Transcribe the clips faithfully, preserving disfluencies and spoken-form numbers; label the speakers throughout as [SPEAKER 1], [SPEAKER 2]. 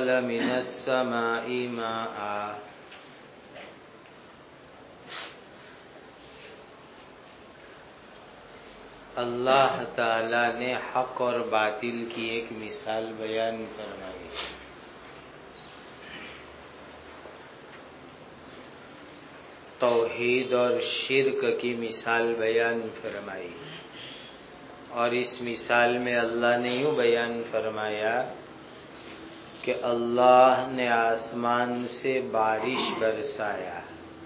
[SPEAKER 1] أنزل من السماء ماء اللہ تعالی نے حق اور باطل کی ایک مثال بیان فرمائی. توحید اور شرک کی مثال بیان فرمائی، اور اس مثال میں اللہ نے یوں بیان فرمایا کہ اللہ نے آسمان سے بارش برسایا،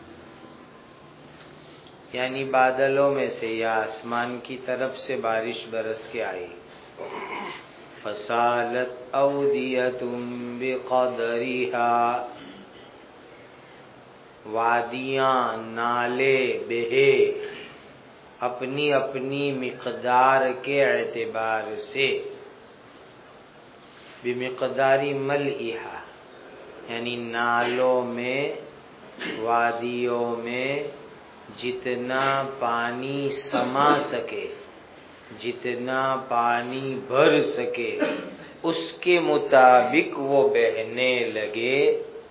[SPEAKER 1] یعنی بادلوں میں سے یا آسمان کی طرف سے بارش برس کے آئی. فسالت اودیۃ بقدرها، وادیاں نالے بہے اپنی اپنی مقدار کے اعتبار سے. بمقدار ملئہا، یعنی نالوں میں وادیوں میں جتنا پانی سما سکے، جتنا پانی بھر سکے، اس کے مطابق وہ بہنے لگے.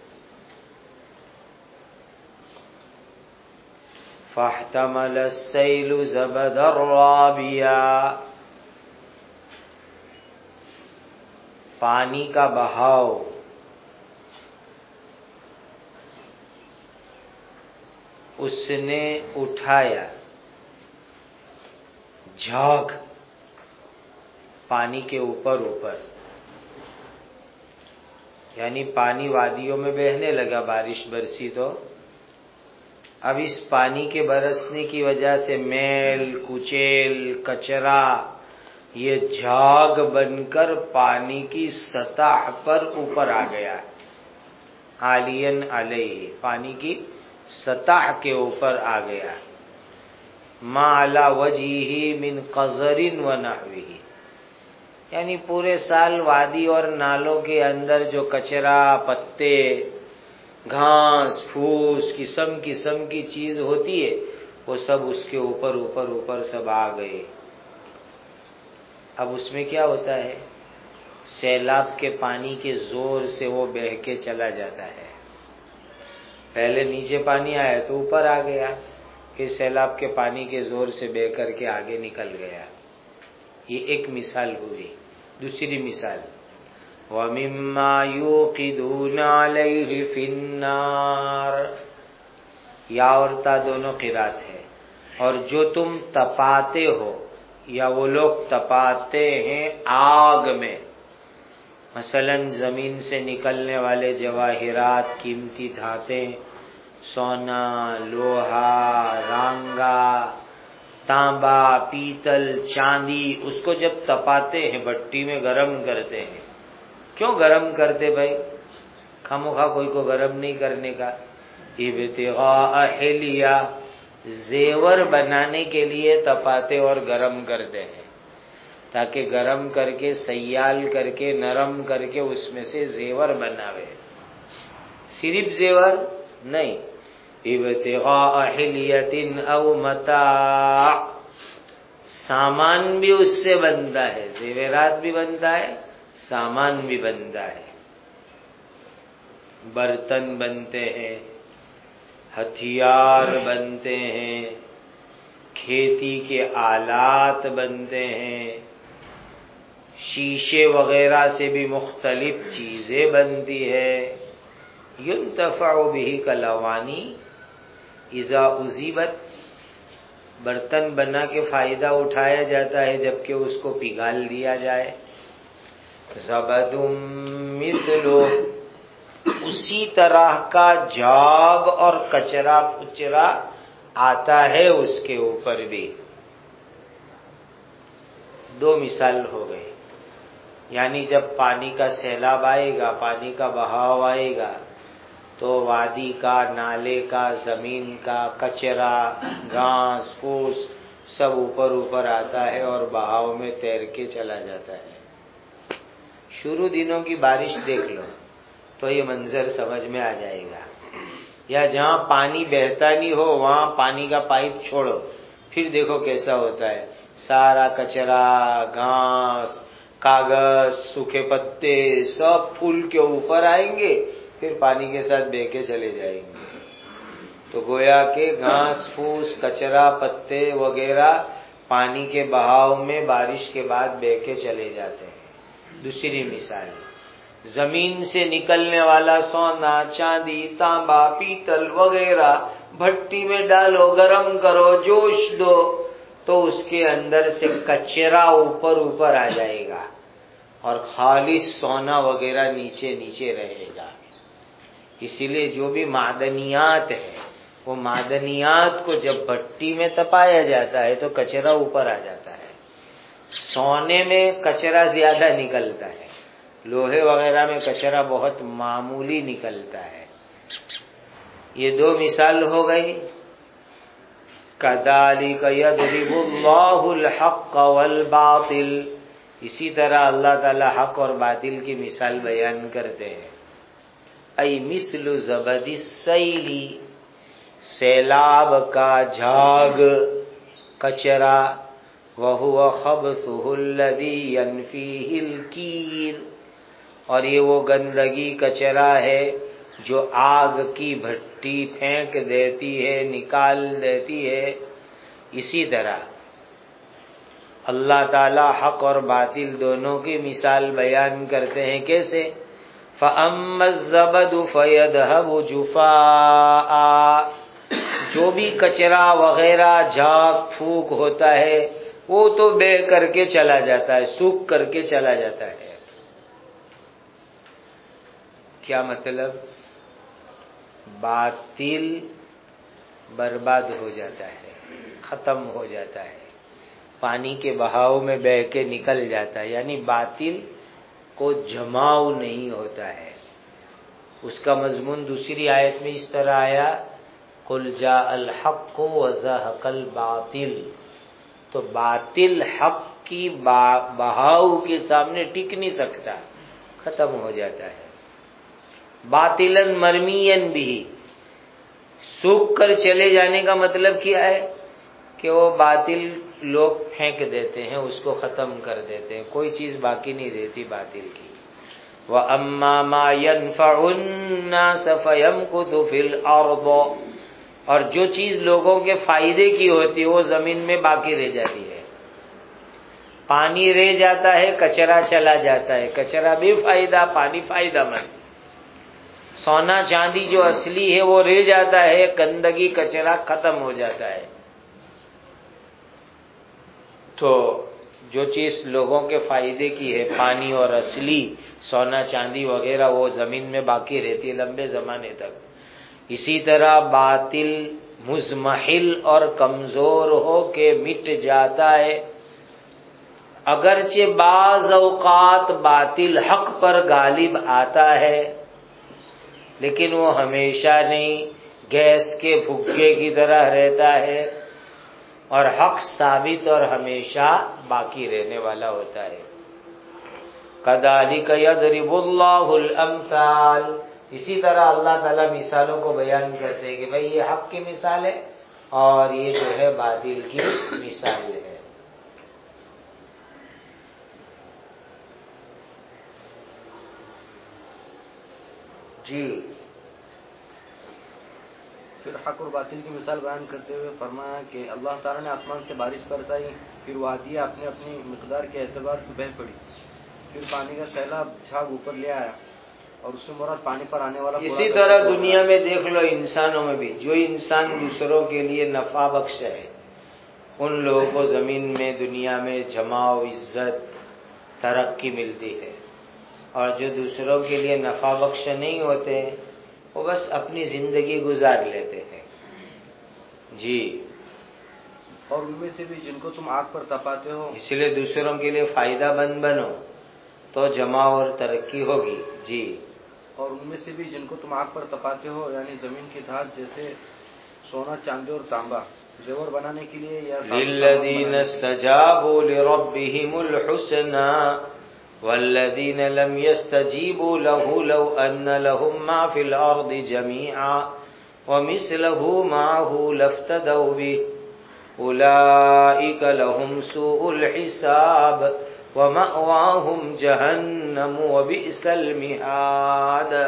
[SPEAKER 1] فاحتمل السیل زبدا رابیا، پانی کا بہاؤ اس نے اٹھایا جھاگ پانی کے اوپر اوپر، یعنی پانی وادیوں میں بہنے لگا، بارش برسی تو اب اس پانی کے برسنے کی وجہ سے میل کچیل کچرا یہ جھاگ بن کر پانی کی سطح پر اوپر آ گیا. عالین علیہ، پانی کی سطح کے اوپر آ گیا. ما علی وجہہ من قذر و نحوہ، یعنی پورے سال وادی اور نالوں کے اندر جو کچرا پتے گھاس پھوس قسم قسم کی چیز ہوتی ہے وہ سب اس کے اوپر اوپر اوپر سب آ گئے. اب اس میں کیا ہوتا ہے، سیلاب کے پانی کے زور سے وہ بہہ کے چلا جاتا ہے. پہلے نیچے پانی آیا تو اوپر آ گیا، پھر سیلاب کے پانی کے زور سے بہہ کر کے آگے نکل گیا. یہ ایک مثال ہوئی. دوسری مثال وَمِمَّا يُوقِدُونَ عَلَيْهِ فِي النَّارِ، یا اور تا دونوں قرات ہے. اور جو تم تپاتے ہو یا وہ لوگ تپاتے ہیں آگ میں، مثلا زمین سے نکلنے والے جواہرات، قیمتی دھاتیں، سونا، لوہا، رانگا، تانبا، پیتل، چاندی، اس کو جب تپاتے ہیں بھٹی میں گرم کرتے ہیں. کیوں گرم کرتے بھائی؟ خامخواہ کوئی کو گرم نہیں کرنے کا. ابتغاء حلیہ، زیور بنانے کے لیے تپاتے اور گرم کرتے ہیں، تاکہ گرم کر کے سیال کر کے نرم کر کے اس میں سے زیور بناوے. صرف زیور نہیں، ابتغاء حلیۃ او متاع، سامان بھی اس سے بنتا ہے، زیورات بھی بنتا ہے، سامان بھی بنتا ہے. برتن بنتے ہیں، ہتھیار بنتے ہیں، کھیتی کے آلات بنتے ہیں، شیشے وغیرہ سے بھی مختلف چیزیں بنتی ہے. ينتفع به کلوانی اذا اذیبت، برتن بنا کے فائدہ اٹھایا جاتا ہے جبکہ اس کو پگھال دیا جائے. زبد مثلہ، اسی طرح کا جھاگ اور کچرا پچرا آتا ہے اس کے اوپر بھی. دو مثال ہو گئے. یعنی جب پانی کا سیلاب آئے گا، پانی کا بہاؤ آئے گا تو وادی کا، نالے کا، زمین کا کچرا، گھاس پھوس سب اوپر اوپر آتا ہے اور بہاؤ میں تیر کے چلا جاتا ہے. شروع دنوں کی بارش دیکھ لو تو یہ منظر سمجھ میں آ جائے گا. یا جہاں پانی بہتا نہیں ہو وہاں پانی کا پائپ چھوڑو، پھر دیکھو کیسا ہوتا ہے. سارا کچرا، گھاس، کاغذ سوکھے پتے سب پھول کے اوپر آئیں گے، پھر پانی کے ساتھ بہہ کے چلے جائیں گے۔ تو گویا کہ گھاس پھوس کچرا پتے وغیرہ پانی کے بہاؤ میں بارش کے بعد بہہ کے چلے جاتے ہیں۔ دوسری مثال، زمین سے نکلنے والا سونا چاندی تانبا پیتل وغیرہ بھٹی میں ڈالو، گرم کرو، جوش دو، تو اس کے اندر سے کچرا اوپر اوپر آ جائے گا اور خالص سونا وغیرہ نیچے نیچے رہے گا۔ اسی لیے جو بھی معدنیات ہے، وہ معدنیات کو جب بھٹی میں تپایا جاتا ہے تو کچرا اوپر آ جاتا ہے۔ سونے میں کچرا زیادہ نکلتا ہے، لوہے وغیرہ میں کچرا بہت معمولی نکلتا ہے۔ یہ دو مثال ہو گئی۔ کذالک یضرب اللہ الحق والباطل، اسی طرح اللہ تعالی حق اور باطل کی مثال بیان کرتے ہیں۔ ای مثل زبد السیل، سیلاب کا جھاگ کچرا، وہو خبثہ الذی ینفیہ الکیر، اور یہ وہ گندگی کچرا ہے جو آگ کی بھٹی پھینک دیتی ہے، نکال دیتی ہے۔ اسی طرح اللہ تعالی حق اور باطل دونوں کی مثال بیان کرتے ہیں۔ کیسے؟ فَأَمَّا الزَّبَدُ فَيَذْهَبُ جُفَاءً، جو بھی کچرا وغیرہ جھاگ پھونک ہوتا ہے وہ تو بہہ کر کے چلا جاتا ہے، سوکھ کر کے چلا جاتا ہے۔ کیا مطلب؟ باطل برباد ہو جاتا ہے، ختم ہو جاتا ہے، پانی کے بہاؤ میں بہہ کے نکل جاتا ہے، یعنی باطل کو جماؤ نہیں ہوتا ہے۔ اس کا مضمون دوسری آیت میں اس طرح آیا، قُلْ جَاءَ الْحَقُّ وَزَهَقَ الْبَاطِلُ، تو باطل حق کی بہاؤ کے سامنے ٹک نہیں سکتا، ختم ہو جاتا ہے۔ باطلاً مرمین بھی، سوکھ کر چلے جانے کا مطلب کیا ہے کہ وہ باطل لوگ پھینک دیتے ہیں، اس کو ختم کر دیتے ہیں، کوئی چیز باقی نہیں رہتی باطل کی۔ وَأَمَّا مَا يَنْفَعُ النَّاسَ فَيَمْكُثُ فِي الْأَرْضِ، اور جو چیز لوگوں کے فائدے کی ہوتی ہے وہ زمین میں باقی رہ جاتی ہے۔ پانی رہ جاتا ہے، کچرا چلا جاتا ہے، کچرا بھی فائدہ، پانی فائدہ مند۔ سونا چاندی جو اصلی ہے وہ رہ جاتا ہے، گندگی کچرا ختم ہو جاتا ہے۔ تو جو چیز لوگوں کے فائدے کی ہے، پانی اور اصلی سونا چاندی وغیرہ، وہ زمین میں باقی رہتی ہے لمبے زمانے تک۔ اسی طرح باطل مزمحل اور کمزور ہو کے مٹ جاتا ہے۔ اگرچہ بعض اوقات باطل حق پر غالب آتا ہے، لیکن وہ ہمیشہ نہیں، گیس کے بھگے کی طرح رہتا ہے، اور حق ثابت اور ہمیشہ باقی رہنے والا ہوتا ہے۔ کذالک یضرب اللہ الامثال، اسی طرح اللہ تعالیٰ مثالوں کو بیان کرتے ہیں کہ بھئی یہ حق کی مثال ہے اور یہ جو ہے باطل کی مثال ہے۔ جی
[SPEAKER 2] پھر حق اور باطل کی مثال بیان کرتے ہوئے فرمایا کہ اللہ تعالیٰ نے آسمان سے بارش برسائی، پھر وادیاں اپنے اپنی مقدار کے اعتبار سے بہہ پڑی، پھر پانی کا سیلاب جھاگ اوپر لے آیا، اور اس سے مراد پانی پر آنے والا۔
[SPEAKER 1] اسی طرح دنیا میں دیکھ لو، انسانوں میں بھی جو انسان دوسروں کے لیے نفع بخش ہے، ان لوگوں کو زمین میں دنیا میں جماؤ، عزت، ترقی ملتی ہے، اور جو دوسروں کے لیے نفع بخش نہیں ہوتے وہ بس اپنی زندگی گزار لیتے ہیں۔ جی،
[SPEAKER 2] اور ان میں سے بھی جن کو تم آگ پر تپاتے ہو،
[SPEAKER 1] اس لیے دوسروں کے لیے فائدہ مند بنو تو جماؤ اور ترقی ہوگی۔ جی،
[SPEAKER 2] اور ان میں سے بھی جن کو تم آگ پر تپاتے ہو، یعنی زمین کی دھات جیسے سونا چاندی اور تانبا، زیور بنانے کے لیے یا
[SPEAKER 1] للذین استجابوا لربهم الحسنى والذین لم يستجیبوا له لو ان لهم ما في الارض جميعا ومثله معه لافتدوا به اولئک لهم سوء الحساب وَمَأْوَاهُمْ جَهَنَّمُ وَبِئْسَ الْمِهَادُ۔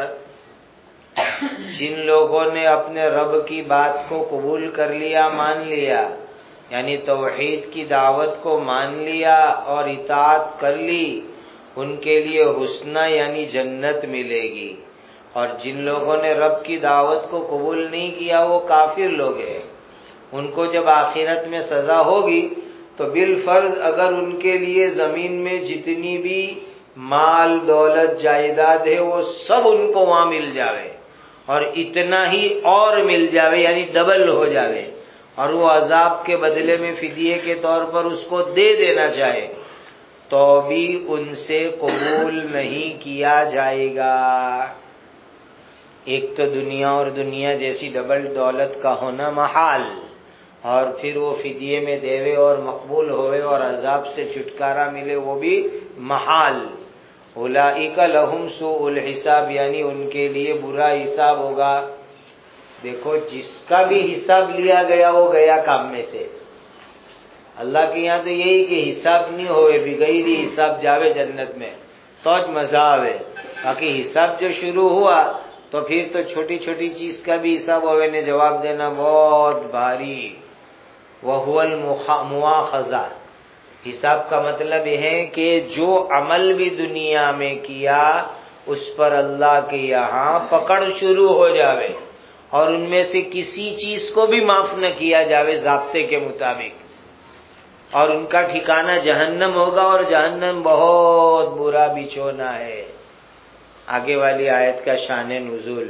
[SPEAKER 1] جن لوگوں نے اپنے رب کی بات کو قبول کر لیا، مان لیا، یعنی توحید کی دعوت کو مان لیا اور اطاعت کر لی، ان کے لیے حسنہ یعنی جنت ملے گی۔ اور جن لوگوں نے رب کی دعوت کو قبول نہیں کیا وہ کافر لوگ ہیں، ان کو جب آخرت میں سزا ہوگی تو بالفرض اگر ان کے لیے زمین میں جتنی بھی مال دولت جائیداد ہے وہ سب ان کو وہاں مل جاوے، اور اتنا ہی اور مل جاوے یعنی ڈبل ہو جاوے، اور وہ عذاب کے بدلے میں فدیے کے طور پر اس کو دے دینا چاہے تو بھی ان سے قبول نہیں کیا جائے گا۔ ایک تو دنیا اور دنیا جیسی ڈبل دولت کا ہونا محال، اور پھر وہ فدیے میں دیوے اور مقبول ہوئے اور عذاب سے چھٹکارا ملے وہ بھی محال۔ اولئک لہم سوء الحساب، یعنی ان کے لیے برا حساب ہوگا۔ دیکھو جس کا بھی حساب لیا گیا وہ گیا کام میں سے۔ اللہ کے یہاں تو یہی کہ حساب نہیں ہوئے، بغیر حساب جاوے جنت میں توج مزہ آوے، باقی حساب جو شروع ہوا تو پھر تو چھوٹی چھوٹی چیز کا بھی حساب ہوئے نے جواب دینا بہت بھاری۔ وَهُوَ الْمُؤَاخَذَةُ، حساب کا مطلب یہ ہے کہ جو عمل بھی دنیا میں کیا اس پر اللہ کے یہاں پکڑ شروع ہو جاوے، اور ان میں سے کسی چیز کو بھی معاف نہ کیا جاوے ضابطے کے مطابق، اور ان کا ٹھکانہ جہنم ہوگا، اور جہنم بہت برا بچھونا ہے۔ آگے والی آیت کا شان نزول،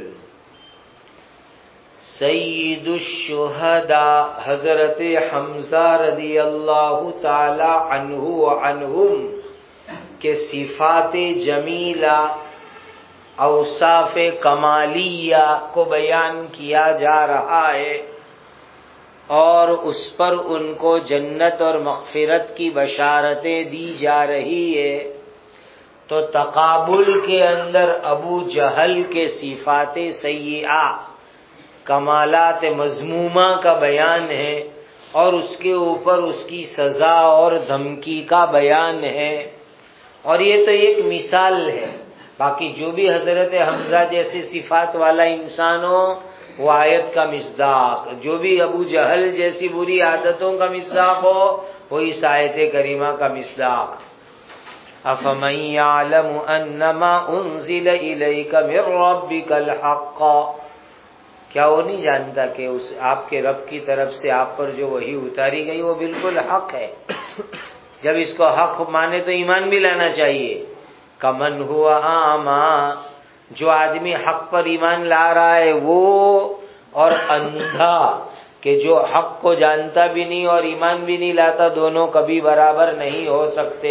[SPEAKER 1] سید الشہداء حضرت حمزہ رضی اللہ تعالی عنہ و عنہم کے صفات جمیلہ اوصاف کمالیہ کو بیان کیا جا رہا ہے، اور اس پر ان کو جنت اور مغفرت کی بشارتیں دی جا رہی ہے۔ تو تقابل کے اندر ابو جہل کے صفات سیئہ کمالات مذمومہ کا بیان ہے، اور اس کے اوپر اس کی سزا اور دھمکی کا بیان ہے، اور یہ تو ایک مثال ہے۔ باقی جو بھی حضرت حمزہ جیسے صفات والا انسان ہو وہ آیت کا مصداق، جو بھی ابو جہل جیسی بری عادتوں کا مصداق ہو وہ اس آیت کریمہ کا مصداق۔ افمن یعلم انما انزل الیک من ربک الحق، کیا وہ نہیں جانتا کہ اس آپ کے رب کی طرف سے آپ پر جو وحی اتاری گئی وہ بالکل حق ہے؟ جب اس کو حق مانے تو ایمان بھی لانا چاہیے۔ کمن ہوا اعمیٰ، جو آدمی حق پر ایمان لا رہا ہے وہ، اور اندھا کہ جو حق کو جانتا بھی نہیں اور ایمان بھی نہیں لاتا، دونوں کبھی برابر نہیں ہو سکتے۔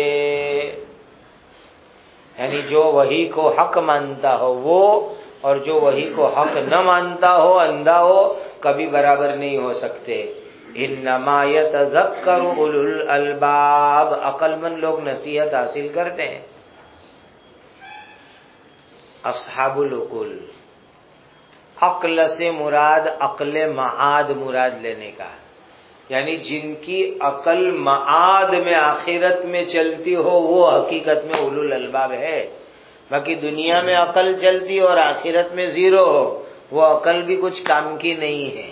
[SPEAKER 1] یعنی جو وحی کو حق مانتا ہو وہ، اور جو وحی کو حق نہ مانتا ہو اندھا ہو، کبھی برابر نہیں ہو سکتے۔ انما یتذکر اولو الالباب، عقل مند لوگ نصیحت حاصل کرتے ہیں۔ اصحاب العقول، عقل سے مراد عقل معاد مراد لینے کا، یعنی جن کی عقل معاد میں آخرت میں چلتی ہو وہ حقیقت میں اولو الالباب ہے۔ باقی دنیا میں عقل چلتی اور آخرت میں زیرو ہو وہ عقل بھی کچھ کام کی نہیں ہے۔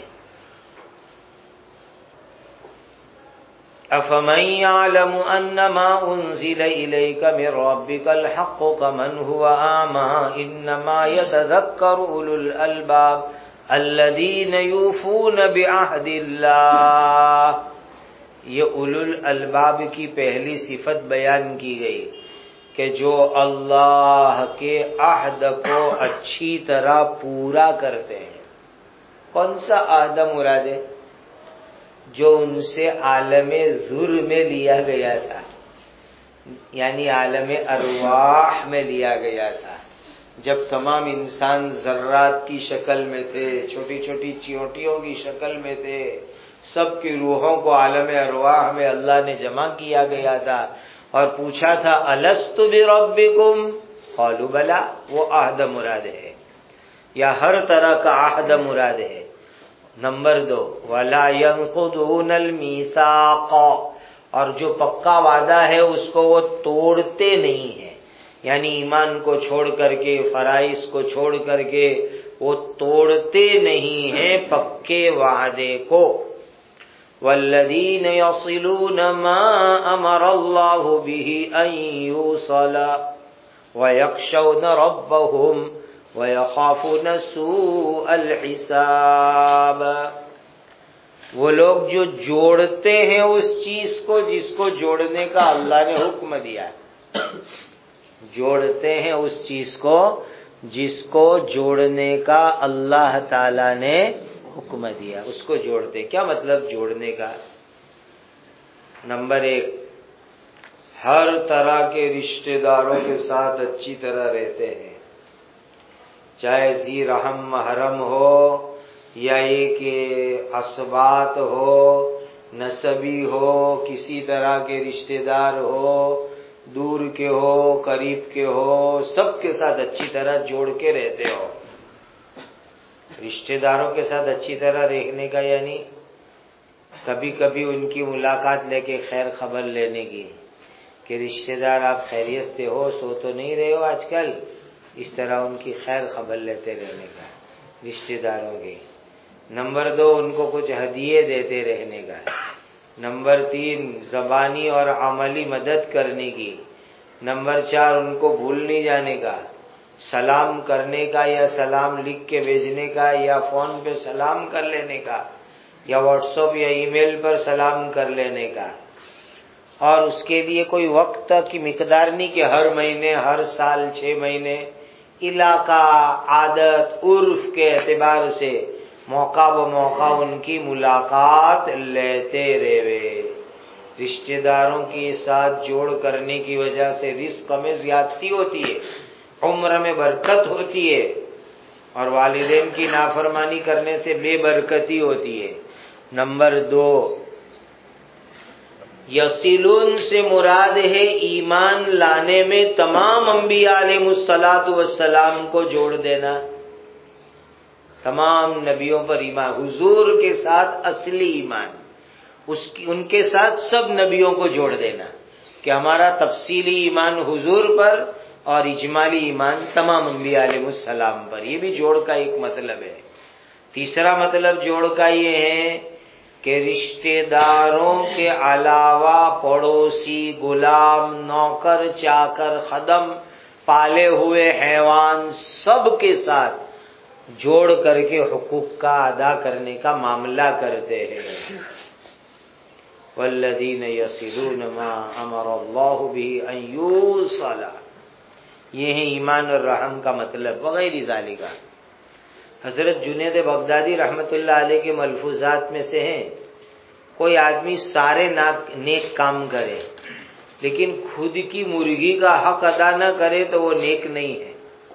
[SPEAKER 1] افمن یعلم انما انزل الیک من ربک الحق کمن هو اعمی انما یتذکر اولو الالباب الذین یوفون بعہد اللہ۔ یہ اولو الالباب کی پہلی صفت بیان کی گئی کہ جو اللہ کے عہد کو اچھی طرح پورا کرتے ہیں۔ کون سا عہد مراد ہے؟ جو ان سے عالم ذر میں لیا گیا تھا، یعنی عالم ارواح میں لیا گیا تھا، جب تمام انسان ذرات کی شکل میں تھے، چھوٹی چھوٹی چیونٹیوں کی شکل میں تھے، سب کی روحوں کو عالم ارواح میں اللہ نے جمع کیا گیا تھا، اور پوچھا تھا الست بربکم قالوا بلا، وہ عہد مراد ہے، یا ہر طرح کا عہد مراد ہے۔ نمبر دو، وَلَا يَنقُضُونَ الْمِيثَاقَ، اور جو پکا وعدہ ہے اس کو وہ توڑتے نہیں ہیں، یعنی ایمان کو چھوڑ کر کے، فرائض کو چھوڑ کر کے وہ توڑتے نہیں ہیں پکے وعدے کو۔ والذین یصلون ما امر اللہ بہ ان یوصل ویخشون ربهم وَيَخَافُونَ سُوءَ الْحِسَابِ، وہ لوگ جو جوڑتے ہیں اس چیز کو جس کو جوڑنے کا اللہ نے حکم دیا ہے، جوڑتے ہیں اس چیز کو جس کو جوڑنے کا اللہ تعالی نے حکم دیا، اس کو جوڑتے۔ کیا مطلب جوڑنے کا؟ نمبر ایک، ہر طرح کے رشتہ داروں کے ساتھ اچھی طرح رہتے ہیں، چاہے ذی رحم محرم ہو یا ایک اسبات ہو، نسبی ہو، کسی طرح کے رشتہ دار ہو، دور کے ہو قریب کے ہو، سب کے ساتھ اچھی طرح جوڑ کے رہتے ہو۔ رشتہ داروں کے ساتھ اچھی طرح رہنے کا یعنی کبھی کبھی ان کی ملاقات لے کے خیر خبر لینے کی، کہ رشتہ دار آپ خیریت سے ہو، سو تو نہیں رہے ہو آج کل، اس طرح ان کی خیر خبر لیتے رہنے کا رشتہ داروں کی۔ نمبر دو، ان کو کچھ ہدیے دیتے رہنے کا۔ نمبر تین، زبانی اور عملی مدد کرنے کی۔ نمبر چار، ان کو بھول نہیں جانے کا، سلام کرنے کا یا سلام لکھ کے بھیجنے کا یا فون پہ سلام کر لینے کا یا واٹس ایپ یا ای میل پر سلام کر لینے کا، اور اس کے لیے کوئی وقت کی مقدار نہیں کہ ہر مہینے، ہر سال، چھ مہینے، علاقہ، عادت، عرف کے اعتبار سے موقع بموقع ان کی ملاقات لیتے رہے۔ رشتہ داروں کے ساتھ جوڑ کرنے کی وجہ سے رزق میں زیادتی ہوتی ہے، عمر میں برکت ہوتی ہے، اور والدین کی نافرمانی کرنے سے بے برکتی ہوتی ہے۔ نمبر دو، یصلون سے مراد ہے ایمان لانے میں تمام انبیاء علیہ الصلوۃ والسلام کو جوڑ دینا، تمام نبیوں پر ایمان، حضور کے ساتھ اصلی ایمان، اس کی ان کے ساتھ سب نبیوں کو جوڑ دینا، کہ ہمارا تفصیلی ایمان حضور پر اور اجمالی ایمان تمام انبیاء علیہ السلام پر۔ یہ بھی جوڑ کا ایک مطلب ہے۔ تیسرا مطلب جوڑ کا یہ ہے کہ رشتہ داروں کے علاوہ پڑوسی، غلام، نوکر، چاکر، خدم، پالے ہوئے حیوان، سب کے ساتھ جوڑ کر کے حقوق کا ادا کرنے کا معاملہ کرتے ہیں۔ والذین یصلون ما امر اللہ بہ ان یوصل، یہ ہے ایمان اور رحم کا مطلب، وغیرہ ذالک۔ حضرت جنید بغدادی رحمۃ اللہ علیہ کے ملفوظات میں سے ہیں، کوئی آدمی سارے نیک کام کرے لیکن خود کی مرغی کا حق ادا نہ کرے تو وہ نیک نہیں ہے۔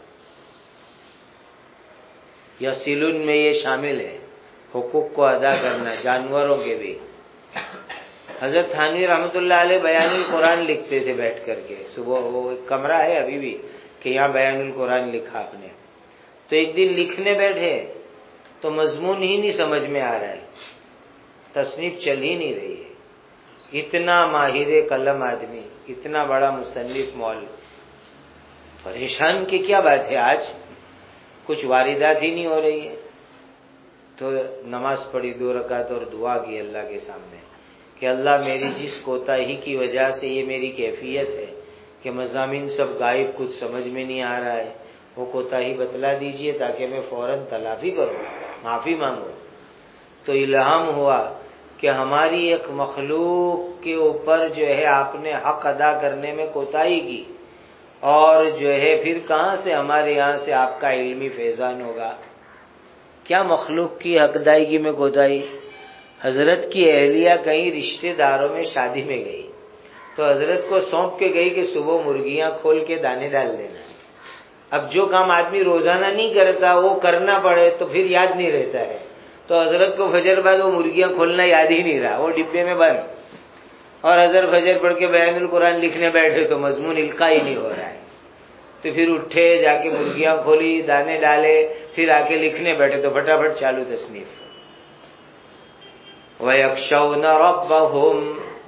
[SPEAKER 1] یصلون میں یہ شامل ہے، حقوق کو ادا کرنا، جانوروں کے بھی۔ حضرت تھانوی رحمۃ اللہ علیہ بیان القرآن لکھتے تھے بیٹھ کر کے، صبح وہ ایک کمرہ ہے ابھی بھی کہ یہاں بیان القرآن لکھا آپ نے، تو ایک دن لکھنے بیٹھے تو مضمون ہی نہیں سمجھ میں آ رہا ہے، تصنیف چل ہی نہیں رہی ہے، اتنا ماہر قلم آدمی، اتنا بڑا مصنف مول، پریشان کہ کیا بات ہے آج کچھ واردات ہی نہیں ہو رہی ہے۔ تو نماز پڑھی دو رکعت اور دعا کی اللہ کے سامنے کہ اللہ میری جس کوتاہی کی وجہ سے یہ میری کیفیت ہے کہ مضامین سب غائب، کچھ سمجھ میں نہیں آ رہا ہے، وہ کوتاہی بتلا دیجئے تاکہ میں فوراً تلافی کروں، معافی مانگوں۔ تو الہام ہوا کہ ہماری ایک مخلوق کے اوپر جو ہے آپ نے حق ادا کرنے میں کوتاہی کی، اور جو ہے پھر کہاں سے ہمارے یہاں سے آپ کا علمی فیضان ہوگا؟ کیا مخلوق کی حق ادائیگی میں کوتاہی؟ حضرت کی اہلیہ کہیں رشتہ داروں میں شادی میں گئی تو حضرت کو سونپ کے گئی کہ صبح مرغیاں کھول کے دانے ڈال دینا۔ اب جو کام آدمی روزانہ نہیں کرتا وہ کرنا پڑے تو پھر یاد نہیں رہتا ہے، تو حضرت کو فجر بعد وہ مرغیاں کھولنا یاد ہی نہیں رہا، وہ ڈبے میں بند، اور حضرت فجر پڑھ کے بیان القرآن لکھنے بیٹھے تو مضمون القاء ہی نہیں ہو رہا ہے، تو پھر اٹھے، جا کے مرغیاں کھولی، دانے ڈالے، پھر آ کے لکھنے بیٹھے تو فٹافٹ چالو تصنیف۔ وَيَخْشَوْنَ رَبَّهُمْ،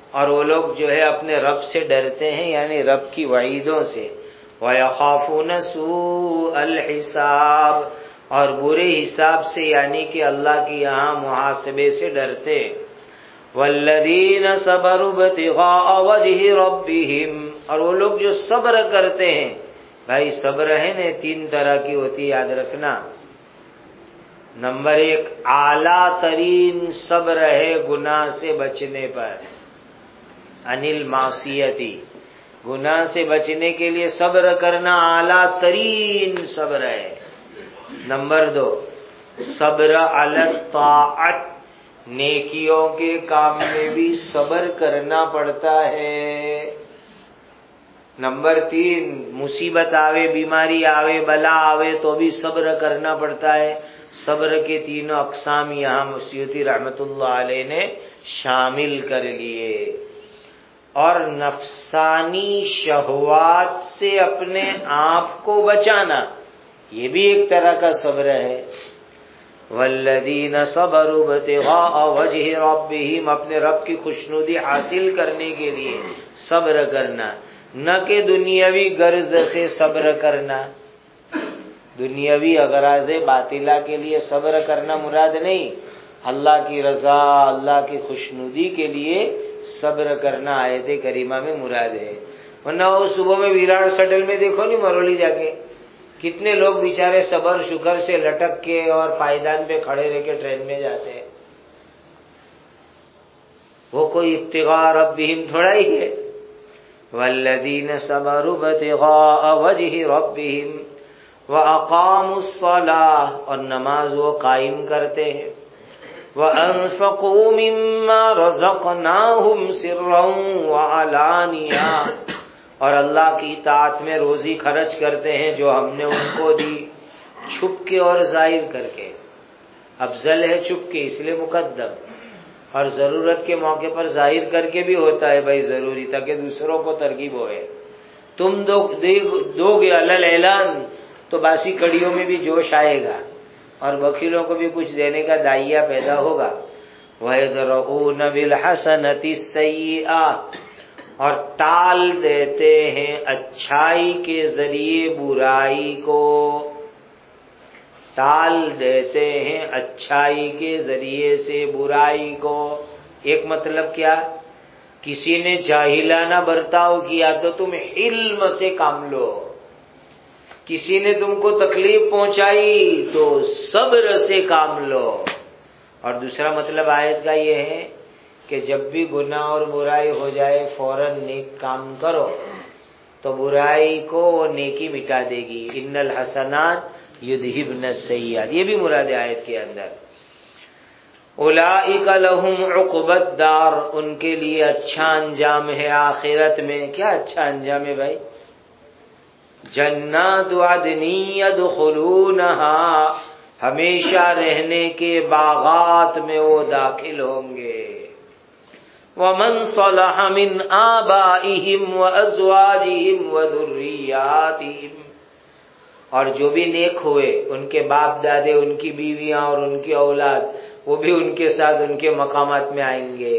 [SPEAKER 1] اور وہ لوگ جو ہے اپنے رب سے ڈرتے ہیں، یعنی رب کی وعیدوں سے۔ وَيَخَافُونَ سُوءَ الْحِسَابِ، اور برے حساب سے، یعنی کہ اللہ کے یہاں محاسبے سے ڈرتے۔ وَالَّذِينَ صَبَرُوا ابْتِغَاءَ وَجْهِ رَبِّهِمْ، اور وہ لوگ جو صبر کرتے ہیں، بھائی صبر ہے نا تین طرح کی ہوتی، یاد رکھنا۔ نمبر ایک، اعلیٰ ترین صبر ہے گناہ سے بچنے پر، عن المعصیتی، گناہ سے بچنے کے لیے صبر کرنا اعلیٰ ترین صبر ہے۔ نمبر دو، صبر علی الطاعت، نیکیوں کے کام میں بھی صبر کرنا پڑتا ہے۔ نمبر تین، مصیبت آوے، بیماری آوے، بلا آوے تو بھی صبر کرنا پڑتا ہے۔ صبر کے تینوں اقسام یہاں سیوطی رحمت اللہ علیہ نے شامل کر لیے۔ اور نفسانی شہوات سے اپنے آپ کو بچانا، یہ بھی ایک طرح کا صبر ہے۔ والذین صبروا ابتغاء وجہ ربہم، اپنے رب کی خوشنودی حاصل کرنے کے لیے صبر کرنا، نہ کہ دنیاوی غرض سے صبر کرنا۔ دنیاوی اغراض باطلہ کے لیے صبر کرنا مراد نہیں، اللہ کی رضا، اللہ کی خوشنودی کے لیے صبر کرنا آیت کریمہ میں مراد ہے۔ ورنہ وہ صبح میں ویراڑ سٹل میں دیکھو نہیں مرولی جا کے، کتنے لوگ بیچارے صبر شکر سے لٹک کے اور پائیدان پہ کھڑے رہ کے ٹرین میں جاتے ہیں، وہ کوئی ابتغاء ربہم تھوڑا ہی ہے۔ والذین صبروا ابتغاء وجہ ربہم وَأَقَامُوا الصَّلَاةَ، اور نماز وہ قائم کرتے ہیں۔ وَأَنفَقُوا مِمَّا رَزَقْنَاهُمْ سِرًّا وَعَلَانِيَةً، اور اللہ کی اطاعت میں روزی خرچ کرتے ہیں جو ہم نے ان کو دی، چھپ کے اور ظاہر کر کے۔ افضل ہے چھپ کے، اس لیے مقدم، اور ضرورت کے موقع پر ظاہر کر کے بھی ہوتا ہے بھائی ضروری، تاکہ دوسروں کو ترغیب ہوئے۔ تم دو دو گے علل اعلان تو باسی کڑیوں میں بھی جوش آئے گا، اور بخیلوں کو بھی کچھ دینے کا دائیا پیدا ہوگا۔ وَيَدْرَؤُونَ بِالْحَسَنَةِ السَّيِّئَةَ، اور ٹال دیتے ہیں اچھائی کے ذریعے برائی کو، ٹال دیتے ہیں اچھائی کے ذریعے سے برائی کو۔ ایک مطلب کیا؟ کسی نے جاہلانہ برتاؤ کیا تو تم حلم سے کام لو، کسی نے تم کو تکلیف پہنچائی تو صبر سے کام لو۔ اور دوسرا مطلب آیت کا یہ ہے کہ جب بھی گناہ اور برائی ہو جائے فوراً نیک کام کرو تو برائی کو وہ نیکی مٹا دے گی۔ ان الحسنات یذہبن السیئات، یہ بھی مراد آیت کے اندر۔ اولئک لہم عقبی الدار، ان کے لیے اچھا انجام ہے آخرت میں۔ کیا اچھا انجام ہے بھائی؟ جنات عدن یدخلونہا، ہمیشہ رہنے کے باغات میں وہ داخل ہوں گے۔ ومن صلح من آبائہم وازواجہم وذریاتہم، اور جو بھی نیک ہوئے ان کے باپ دادے، ان کی بیویاں اور ان کی اولاد، وہ بھی ان کے ساتھ ان کے مقامات میں آئیں گے،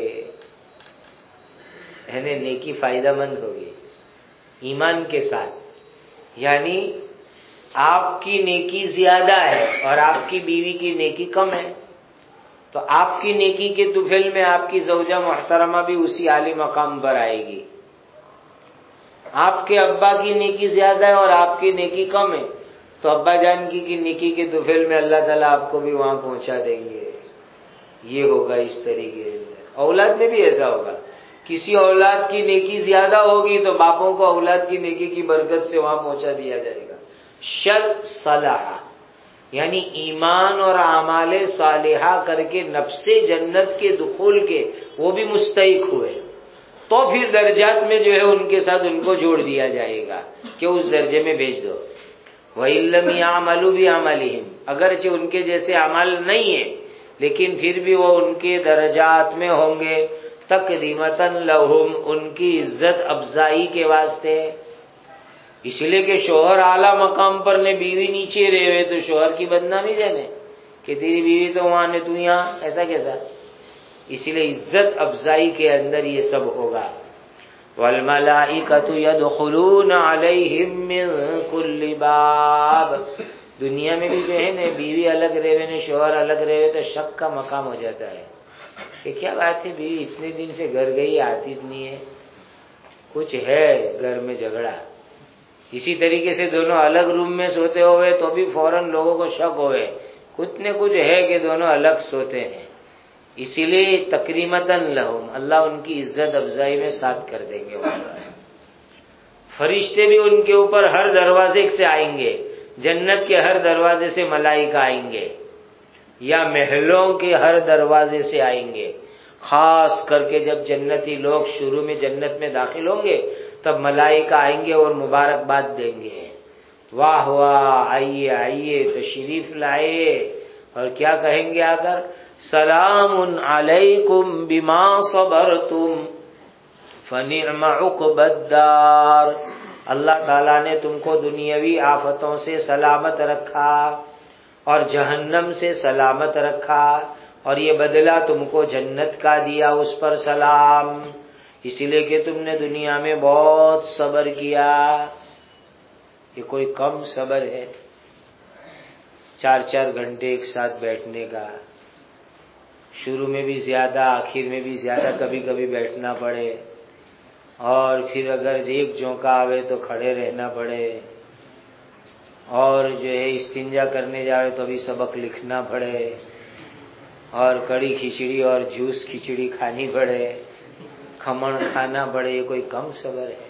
[SPEAKER 1] یعنی نیکی فائدہ مند ہوگی ایمان کے ساتھ۔ یعنی آپ کی نیکی زیادہ ہے اور آپ کی بیوی کی نیکی کم ہے، تو آپ کی نیکی کے طفیل میں آپ کی زوجہ محترمہ بھی اسی عالی مقام پر آئے گی۔ آپ کے ابا کی نیکی زیادہ ہے اور آپ کی نیکی کم ہے، تو ابا جان کی کی نیکی کے طفیل میں اللہ تعالیٰ آپ کو بھی وہاں پہنچا دیں گے۔ یہ ہوگا اس طریقے سے۔ اولاد میں بھی ایسا ہوگا، کسی اولاد کی نیکی زیادہ ہوگی تو باپوں کو اولاد کی نیکی کی برکت سے وہاں پہنچا دیا جائے گا۔ شرط صلاح، یعنی ایمان اور اعمال صالحہ کر کے نفس جنت کے دخول کے وہ بھی مستحق ہوئے تو پھر درجات میں جو ہے ان کے ساتھ ان کو جوڑ دیا جائے گا کہ اس درجے میں بھیج دو۔ وَإِن لَّمْ يَعْمَلُوا بِعَمَلِهِمْ، اگرچہ ان کے جیسے عمل نہیں ہے لیکن پھر بھی وہ ان کے درجات میں ہوں گے۔ تقریمتاً لہم، ان کی عزت افزائی کے واسطے، اس لیے کہ شوہر اعلیٰ مقام پر نے بیوی نیچے رہے ہوئے تو شوہر کی بدنامی دینے کہ تیری بیوی تو وہاں نے تو یہاں، ایسا کیسا؟ اس لیے عزت افزائی کے اندر یہ سب ہوگا. والملائکۃ یدخلون علیہم من کل باب. دنیا میں بھی جو ہے نا بیوی الگ رہے نے شوہر الگ رہے تو شک کا مقام ہو جاتا ہے کہ کیا بات ہے بیوی اتنے دن سے گھر گئی آتی نہیں ہے, کچھ ہے گھر میں جھگڑا. اسی طریقے سے دونوں الگ روم میں سوتے ہوئے تو بھی فوراً لوگوں کو شک ہوئے کچھ نہ کچھ ہے کہ دونوں الگ سوتے ہیں. اسی لیے تکریمتاً لہم, اللہ ان کی عزت افزائی میں ساتھ کر دیں گے. فرشتے بھی ان کے اوپر ہر دروازے سے آئیں گے, جنت کے ہر دروازے سے ملائکہ آئیں گے یا محلوں کے ہر دروازے سے آئیں گے. خاص کر کے جب جنتی لوگ شروع میں جنت میں داخل ہوں گے تب ملائکہ آئیں گے اور مبارکباد دیں گے, واہ واہ آئیے آئیے تشریف لائے, اور کیا کہیں گے آ کر, سلام علیکم بما صبرتم فنعم عقبی الدار. اللہ تعالیٰ نے تم کو دنیاوی آفتوں سے سلامت رکھا اور جہنم سے سلامت رکھا, اور یہ بدلہ تم کو جنت کا دیا, اس پر سلام, اسی لیے کہ تم نے دنیا میں بہت صبر کیا. یہ کوئی کم صبر ہے چار چار گھنٹے ایک ساتھ بیٹھنے کا, شروع میں بھی زیادہ آخر میں بھی زیادہ, کبھی کبھی بیٹھنا پڑے, اور پھر اگر ایک جھونکا آوے تو کھڑے رہنا پڑے, اور جو ہے استنجا کرنے جاوے تو بھی سبق لکھنا پڑے, اور کڑی کھچڑی اور جوس کھچڑی کھانی پڑے, کھمن کھانا پڑے. یہ کوئی کم صبر ہے؟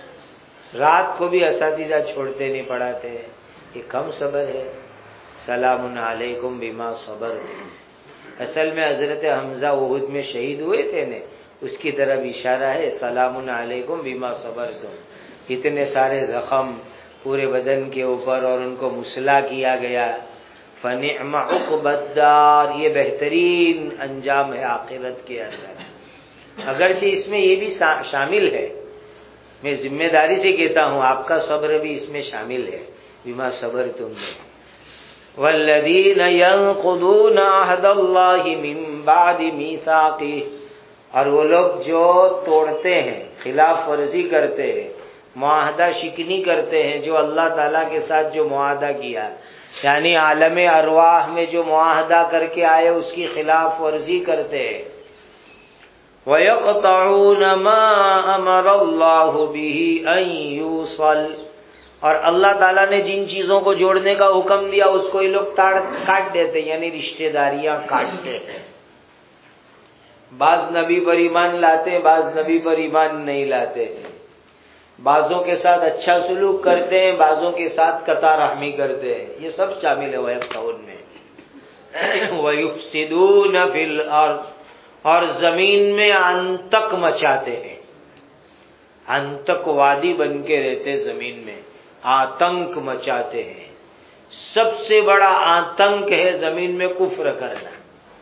[SPEAKER 1] رات کو بھی اساتذہ چھوڑتے نہیں پڑھاتے, یہ کم صبر ہے؟ سلام علیکم بما صبرتم. اصل میں حضرت حمزہ احد میں شہید ہوئے تھے نا, اس کی طرف اشارہ ہے سلام علیکم بما صبرتم. اتنے سارے زخم پورے بدن کے اوپر اور ان کو مسلح کیا گیا. فنعم عقبی الدار, یہ بہترین انجام ہے آخرت کے اندر. اگرچہ اس میں یہ بھی شامل ہے, میں ذمہ داری سے کہتا ہوں آپ کا صبر بھی اس میں شامل ہے, بما صبرتم میں. والذین ينقضون عہد اللہ من بعد میثاقہ, اور وہ لوگ جو توڑتے ہیں, خلاف ورزی کرتے ہیں, معاہدہ شکنی کرتے ہیں جو اللہ تعالیٰ کے ساتھ جو معاہدہ کیا, یعنی عالم ارواح میں جو معاہدہ کر کے آئے اس کی خلاف ورزی کرتے ہیں. وَيَقْطَعُونَ مَا أَمَرَ اللَّهُ بِهِ أَن يُوصَلَ, اور اللہ تعالیٰ نے جن چیزوں کو جوڑنے کا حکم دیا اس کو یہ لوگ کاٹ دیتے, یعنی رشتہ داریاں کاٹتے ہیں. بعض نبی پر ایمان لاتے, بعض نبی پر ایمان نہیں لاتے, بعضوں کے ساتھ اچھا سلوک کرتے ہیں, بعضوں کے ساتھ قطع رحمی کرتے ہیں. یہ سب شامل ہے وَيَقْطَعُونَ میں. وَيُفْسِدُونَ فِي الْأَرْضِ, اور زمین میں انتک مچاتے ہیں, انتک وادی بن کے رہتے زمین میں, آتنک مچاتے ہیں. سب سے بڑا آتنک ہے زمین میں کفر کرنا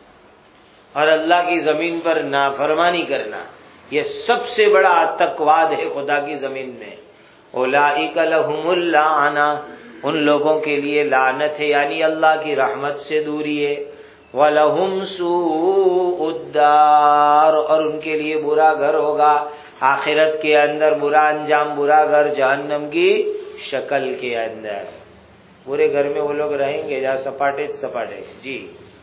[SPEAKER 1] اور اللہ کی زمین پر نافرمانی کرنا, یہ سب سے بڑا آتنکواد ہے خدا کی زمین میں. اولئک لہم اللعنہ, ان لوگوں کے لیے لعنت ہے, یعنی اللہ کی رحمت سے دوری ہے. وَلَهُمْ سُوءُ الدَّارِ, اور ان کے لیے برا گھر ہوگا آخرت کے اندر, برا انجام, برا گھر جہنم کی شکل کے اندر. برے گھر میں وہ لوگ رہیں گے جہاں سپاٹے سپاٹے. جی.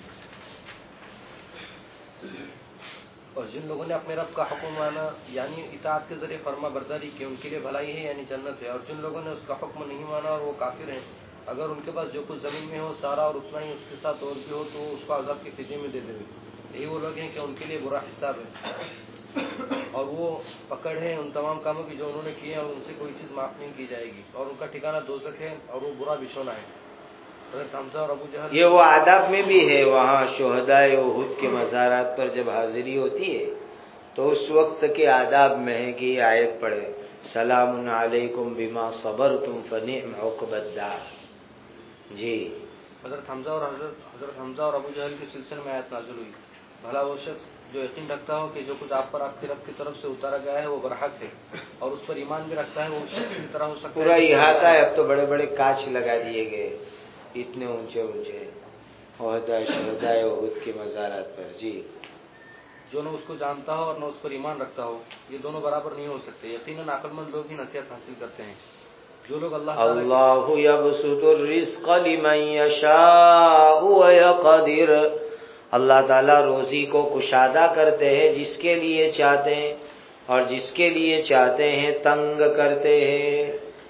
[SPEAKER 2] اور جن لوگوں نے اپنے رب کا حکم مانا یعنی اطاعت کے ذریعے فرما برداری کی, ان کے لیے بھلائی ہے یعنی جنت ہے. اور جن لوگوں نے اس کا حکم نہیں مانا اور وہ کافر ہیں, اگر ان کے پاس جو کچھ زمین میں ہو سارا اور اتنا ہی اس کے ساتھ اور بھی ہو تو اس کو عذاب کے فدیے میں دے دے. یہی وہ لوگ ہیں کہ ان کے لیے برا حساب ہے اور وہ پکڑ ہے ان تمام کاموں کی جو انہوں نے کیے, اور ان سے کوئی چیز معاف نہیں کی جائے گی, اور ان کا ٹھکانہ دوزخ ہے اور وہ برا بچھونا ہے. حمزہ اور ابو جہل,
[SPEAKER 1] یہ وہ آداب میں بھی ہے. وہاں شہدائے احد کے مزارات پر جب حاضری ہوتی ہے تو اس وقت کے آداب میں ہے کہ یہ آیت پڑھے, سلام علیکم بما صبرتم فنعم عقبی الدار. جی.
[SPEAKER 2] حضرت حمزہ اور حضرت حضرت حمزہ اور ابو جہل کے سلسلے میں آیت نازل ہوئی, بھلا وہ شخص جو یقین رکھتا ہو کہ جو کچھ آپ پر آپ کی رب کی طرف سے اتارا گیا ہے وہ برحق ہے اور اس پر ایمان بھی رکھتا ہے, وہ اس شخص کی طرح ہو سکتا ہے.
[SPEAKER 1] پورا احاطہ ہے, اب تو بڑے بڑے کاچ لگا دیے گئے اتنے اونچے اونچے, شہدائے احد کے مزارات پر. جی.
[SPEAKER 2] جو نہ اس کو جانتا ہو اور نہ اس پر ایمان رکھتا ہو، یہ دونوں برابر نہیں ہو سکتے۔ یقیناً عقل مند لوگ ہی نصیحت حاصل کرتے ہیں۔ جو لوگ اللہ تعالیٰ
[SPEAKER 1] اللہ یبسط الرزق لمن یشاء ویقدر، اللہ تعالیٰ روزی کو کشادہ کرتے ہیں جس کے لیے چاہتے ہیں، اور جس کے لیے چاہتے ہیں تنگ کرتے ہیں۔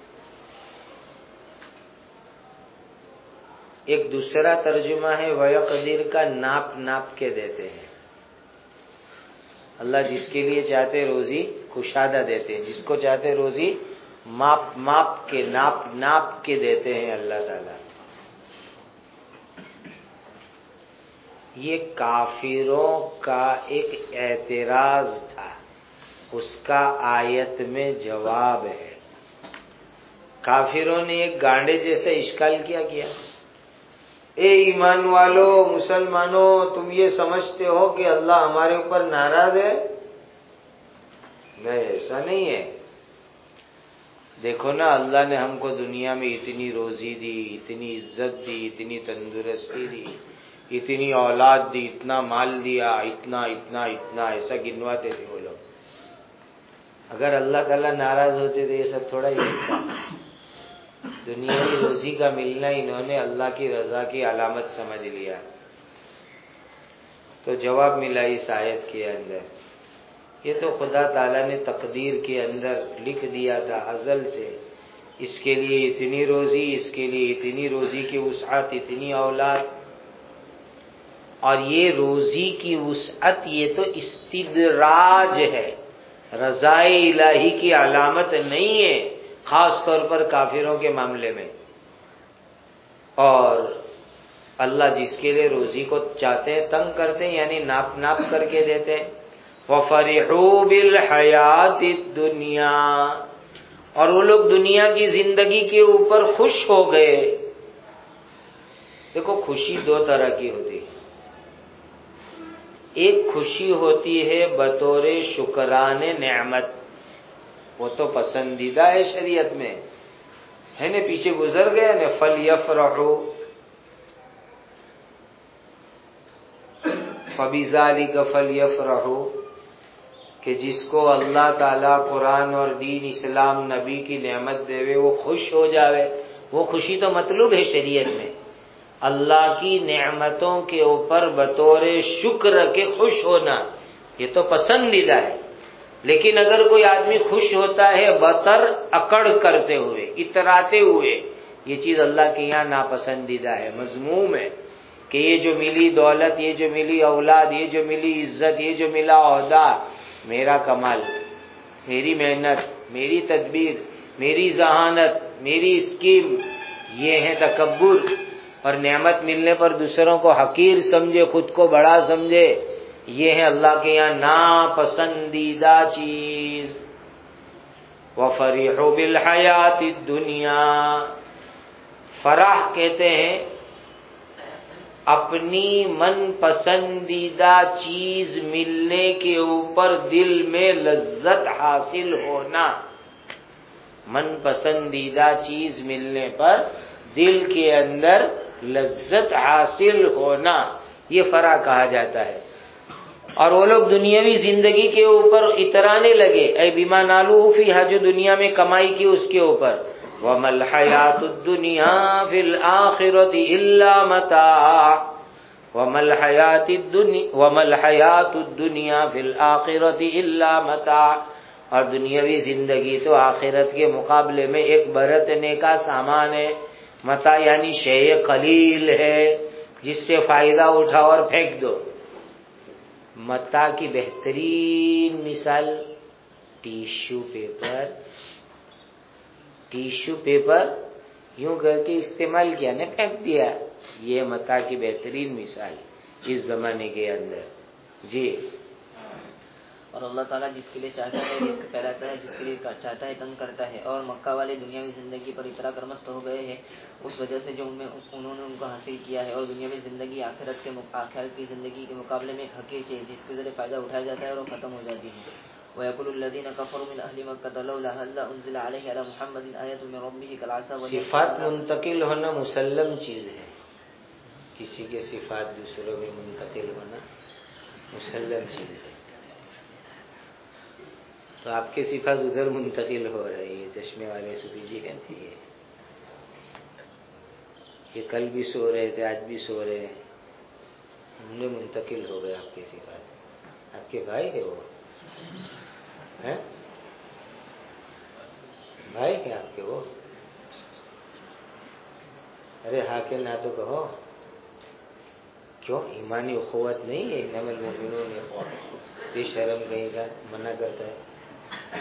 [SPEAKER 1] ایک دوسرا ترجمہ ہے ویقدر کا، ناپ ناپ کے دیتے ہیں۔ اللہ جس کے لیے چاہتے روزی کشادہ دیتے ہیں، جس کو چاہتے روزی ماپ ماپ کے، ناپ ناپ کے دیتے ہیں اللہ تعالیٰ۔ یہ کافروں کا ایک اعتراض تھا، اس کا آیت میں جواب ہے۔ کافروں نے ایک گانڈے جیسے اشکال کیا کیا اے ایمان والو، مسلمانوں، تم یہ سمجھتے ہو کہ اللہ ہمارے اوپر ناراض ہے؟ نہیں، ایسا نہیں ہے۔ دیکھو نا، اللہ نے ہم کو دنیا میں اتنی روزی دی، اتنی عزت دی، اتنی تندرستی دی، اتنی اولاد دی، اتنا مال دیا، اتنا اتنا اتنا، ایسا گنواتے تھے وہ لوگ۔ اگر اللہ تعالیٰ ناراض ہوتے تو یہ سب تھوڑا ہی ہوتا۔ دنیاوی روزی کا ملنا انہوں نے اللہ کی رضا کی علامت سمجھ لیا۔ تو جواب ملا اس آیت کے اندر، یہ تو خدا تعالیٰ نے تقدیر کے اندر لکھ دیا تھا ازل سے، اس کے لیے اتنی روزی، اس کے لیے اتنی روزی کی وسعت، اتنی اولاد۔ اور یہ روزی کی وسعت یہ تو استدراج ہے، رضا الہی کی علامت نہیں ہے، خاص طور پر کافروں کے معاملے میں۔ اور اللہ جس کے لیے روزی کو چاہتے ہیں تنگ کرتے ہیں، یعنی ناپ ناپ کر کے دیتے ہیں۔ وَفَرِحُوا بِالْحَيَاةِ الدُّنْيَا، اور وہ لوگ دنیا کی زندگی کے اوپر خوش ہو گئے۔ دیکھو، خوشی دو طرح کی ہوتی ہے۔ ایک خوشی ہوتی ہے بطور شکران نعمت، وہ تو پسندیدہ ہے شریعت میں، ہے نا، پیچھے گزر گیا نا، فَلْيَفْرَحُوا فَبِذَلِكَ فَلْيَفْرَحُوا، کہ جس کو اللہ تعالیٰ قرآن اور دین اسلام نبی کی نعمت دے وہ خوش ہو جاوے، وہ خوشی تو مطلوب ہے شریعت میں۔ اللہ کی نعمتوں کے اوپر بطور شکر کے خوش ہونا یہ تو پسندیدہ ہے۔ لیکن اگر کوئی آدمی خوش ہوتا ہے بطر اکڑ کرتے ہوئے، اتراتے ہوئے، یہ چیز اللہ کے یہاں ناپسندیدہ ہے، مذموم ہے، کہ یہ جو ملی دولت، یہ جو ملی اولاد، یہ جو ملی عزت، یہ جو ملا عہدہ، میرا کمال، میری محنت، میری تدبیر، میری ذہانت، میری اسکیم، یہ ہے تکبر۔ اور نعمت ملنے پر دوسروں کو حقیر سمجھے، خود کو بڑا سمجھے، یہ ہے اللہ کے یہاں ناپسندیدہ چیز۔ وَفَرِحُوا بِالْحَيَاةِ الدُّنْيَا، فرح کہتے ہیں اپنی من پسندیدہ چیز ملنے کے اوپر دل میں لذت حاصل ہونا۔ من پسندیدہ چیز ملنے پر دل کے اندر لذت حاصل ہونا، یہ فرح کہا جاتا ہے۔ اور وہ لوگ دنیاوی زندگی کے اوپر اترانے لگے، اے بما نالوہ فیہا، جو دنیا میں کمائی کی اس کے اوپر۔ وَمَا الْحَيَاةُ الدُّنْيَا فِي الْآخِرَةِ إِلَّا مَتَاعٌ وَمَا الْحَيَاةُ الدُّنْيَا وَمَا الْحَيَاةُ الدُّنْيَا فِي الْآخِرَةِ إِلَّا مَتَاعٌ، اور دنیاوی زندگی تو آخرت کے مقابلے میں ایک برتنے کا سامان ہے۔ متاع یعنی شیء قلیل ہے، جس سے فائدہ اٹھاؤ اور پھینک دو۔ متاع کی بہترین مثال ٹیشو پیپر۔ ٹیشو پیپر یوں کر کے استعمال کیا نا، پھینک دیا، یہ متاع کی بہترین مثال اس زمانے کے اندر۔ جی،
[SPEAKER 3] اور اللہ تعالیٰ جس کے لیے چاہتا ہے رزق پھیلاتا ہے، جس کے لیے چاہتا ہے تنگ کرتا ہے۔ اور مکہ والے دنیاوی زندگی پر اترا کر مست ہو گئے ہیں اس وجہ سے جو ان میں انہوں نے ان کو حاصل کیا ہے، اور دنیاوی زندگی آخرت سے آخرت کی زندگی کے مقابلے میں ایک حقیر چیز جس کے ذریعے فائدہ اٹھایا جاتا ہے اور وہ ختم ہو جاتی ہے۔ وَيَقُولُ الَّذِينَ كَفَرُوا مِنْ أَهْلِ مَكَّةَ لَوْلَا هَلَّا أُنزِلَ عَلَيْهِ عَلَى مُحَمَّدٍ آيَةٌ مِّن رَّبِّهِ كَالْعَصَىٰ وَالْيَوْمِ
[SPEAKER 1] صفات منتقل ہونا مسلم چیز ہے، کسی کے صفات دوسروں میں منتقل ہونا مسلم چیز ہے۔ تو آپ کی صفات ادھر منتقل ہو رہی ہے. چشمے والے صوفی جی ہیں نا، یہ یہ کل بھی سو رہے تھے، آج بھی سو رہے ہیں، ہم نے منتقل ہو گئے آپ کی صفات. آپ کے بھائی ہے وہ ہیں، بھائی ہیں آپ کے وہ. ارے ہاں کہ نہ تو کہو. کیوں ایمانی اخوت نہیں ہے؟ انما المؤمنون اخوہ. یہ شرم کہیں کا منع کرتا ہے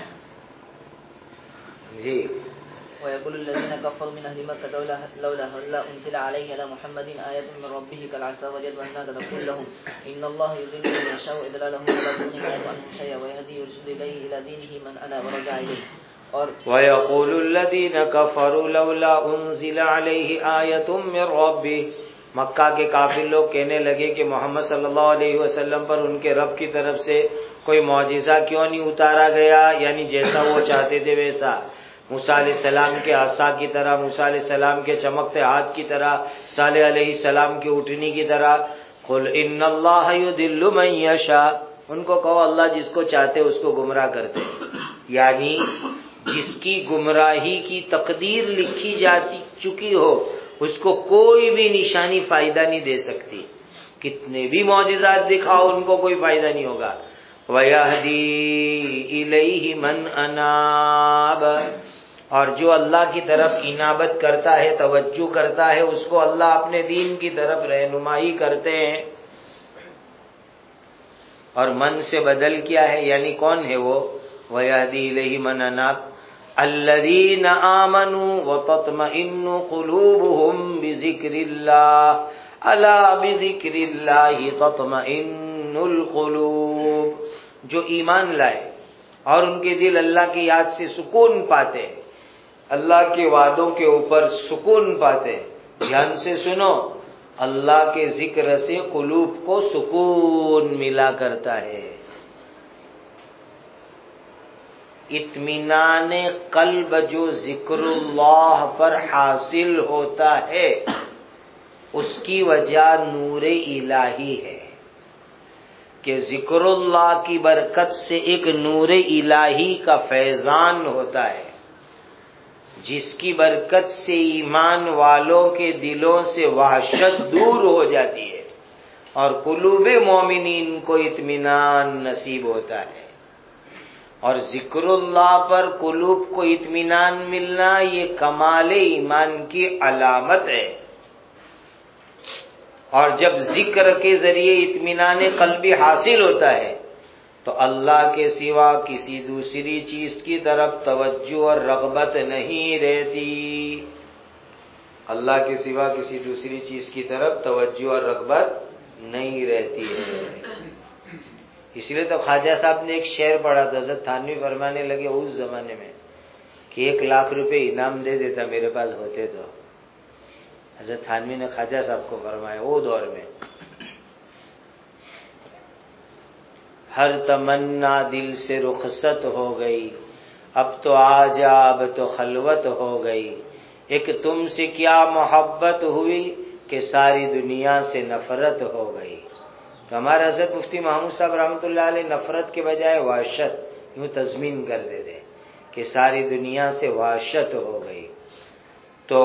[SPEAKER 1] جی.
[SPEAKER 3] ويقول الذين كفروا من أهل مكة لولا لولا هل أنزل عليه على محمد آية من ربه كالعصا وجدنا تقول لهم إن الله يضل من يشاء إضلاله ولا تغني الآية عنهم شيئا ويهدي يرشد إليه إلى دينه من أناب ورجع إليه.
[SPEAKER 1] ويقول الذين كفروا لولا أنزل عليه آية من ربه. مکہ کے کافر لوگ کہنے لگے کہ محمد صلی اللہ علیہ وسلم پر ان کے رب کی طرف سے کوئی معجزہ کیوں نہیں اتارا گیا، یعنی جیسا وہ چاہتے تھے ویسا. موسیٰ علیہ السلام کے عصا کی طرح، موسیٰ علیہ السلام کے چمکتے ہاتھ کی طرح، صالح علیہ السلام کی اٹھنی کی طرح. قل ان اللہ یضل من یشاء. ان کو کہو اللہ جس کو چاہتے اس کو گمراہ کرتے، یعنی جس کی گمراہی کی تقدیر لکھی جاتی چکی ہو اس کو کوئی بھی نشانی فائدہ نہیں دے سکتی. کتنے بھی معجزات دکھاؤ ان کو کوئی فائدہ نہیں ہوگا. وَيَهْدِي إِلَيْهِ مَنْ أَنَابَ. اور جو اللہ کی طرف انابت کرتا ہے، توجہ کرتا ہے، اس کو اللہ اپنے دین کی طرف رہنمائی کرتے ہیں. اور من سے بدل کیا ہے، یعنی کون ہے وہ؟ وَيَهْدِي إِلَيْهِ مَنْ أَنَابَ الذين آمنوا وتطمئن قلوبهم بذكر الله الا بذكر الله تطمئن القلوب. جو ایمان لائے اور ان کے دل اللہ کی یاد سے سکون پاتے، اللہ کے وعدوں کے اوپر سکون پاتے. دھیان سے سنو، اللہ کے ذکر سے قلوب کو سکون ملا کرتا ہے. اطمینان قلب جو ذکر اللہ پر حاصل ہوتا ہے اس کی وجہ نور الہی ہے کہ ذکر اللہ کی برکت سے ایک نور الہی کا فیضان ہوتا ہے جس کی برکت سے ایمان والوں کے دلوں سے وحشت دور ہو جاتی ہے اور قلوب مومنین کو اطمینان نصیب ہوتا ہے. اور ذکر اللہ پر قلوب کو اطمینان ملنا یہ کمال ایمان کی علامت ہے. اور جب ذکر کے ذریعے اطمینان قلبی حاصل ہوتا ہے تو اللہ کے سوا کسی دوسری چیز کی طرف توجہ اور رغبت نہیں رہتی. اللہ کے سوا کسی دوسری چیز کی طرف توجہ اور رغبت نہیں رہتی ہے. اس لیے تو خواجہ صاحب نے ایک شعر پڑھا تھا، حضرت تھانوی فرمانے لگے اس زمانے میں کہ ایک لاکھ روپے انعام دے دیتا میرے پاس ہوتے تو. حضرت تھانوی نے خواجہ صاحب کو فرمایا وہ دور میں ہر تمنا دل سے رخصت ہو گئی، اب تو آ جا اب تو خلوت ہو گئی، ایک تم سے کیا محبت ہوئی کہ ساری دنیا سے نفرت ہو گئی. تو ہمارے حضرت مفتی محمود صاحب رحمۃ اللہ علیہ نفرت کے بجائے وحشت یوں تضمین کرتے تھے کہ ساری دنیا سے وحشت ہو گئی. تو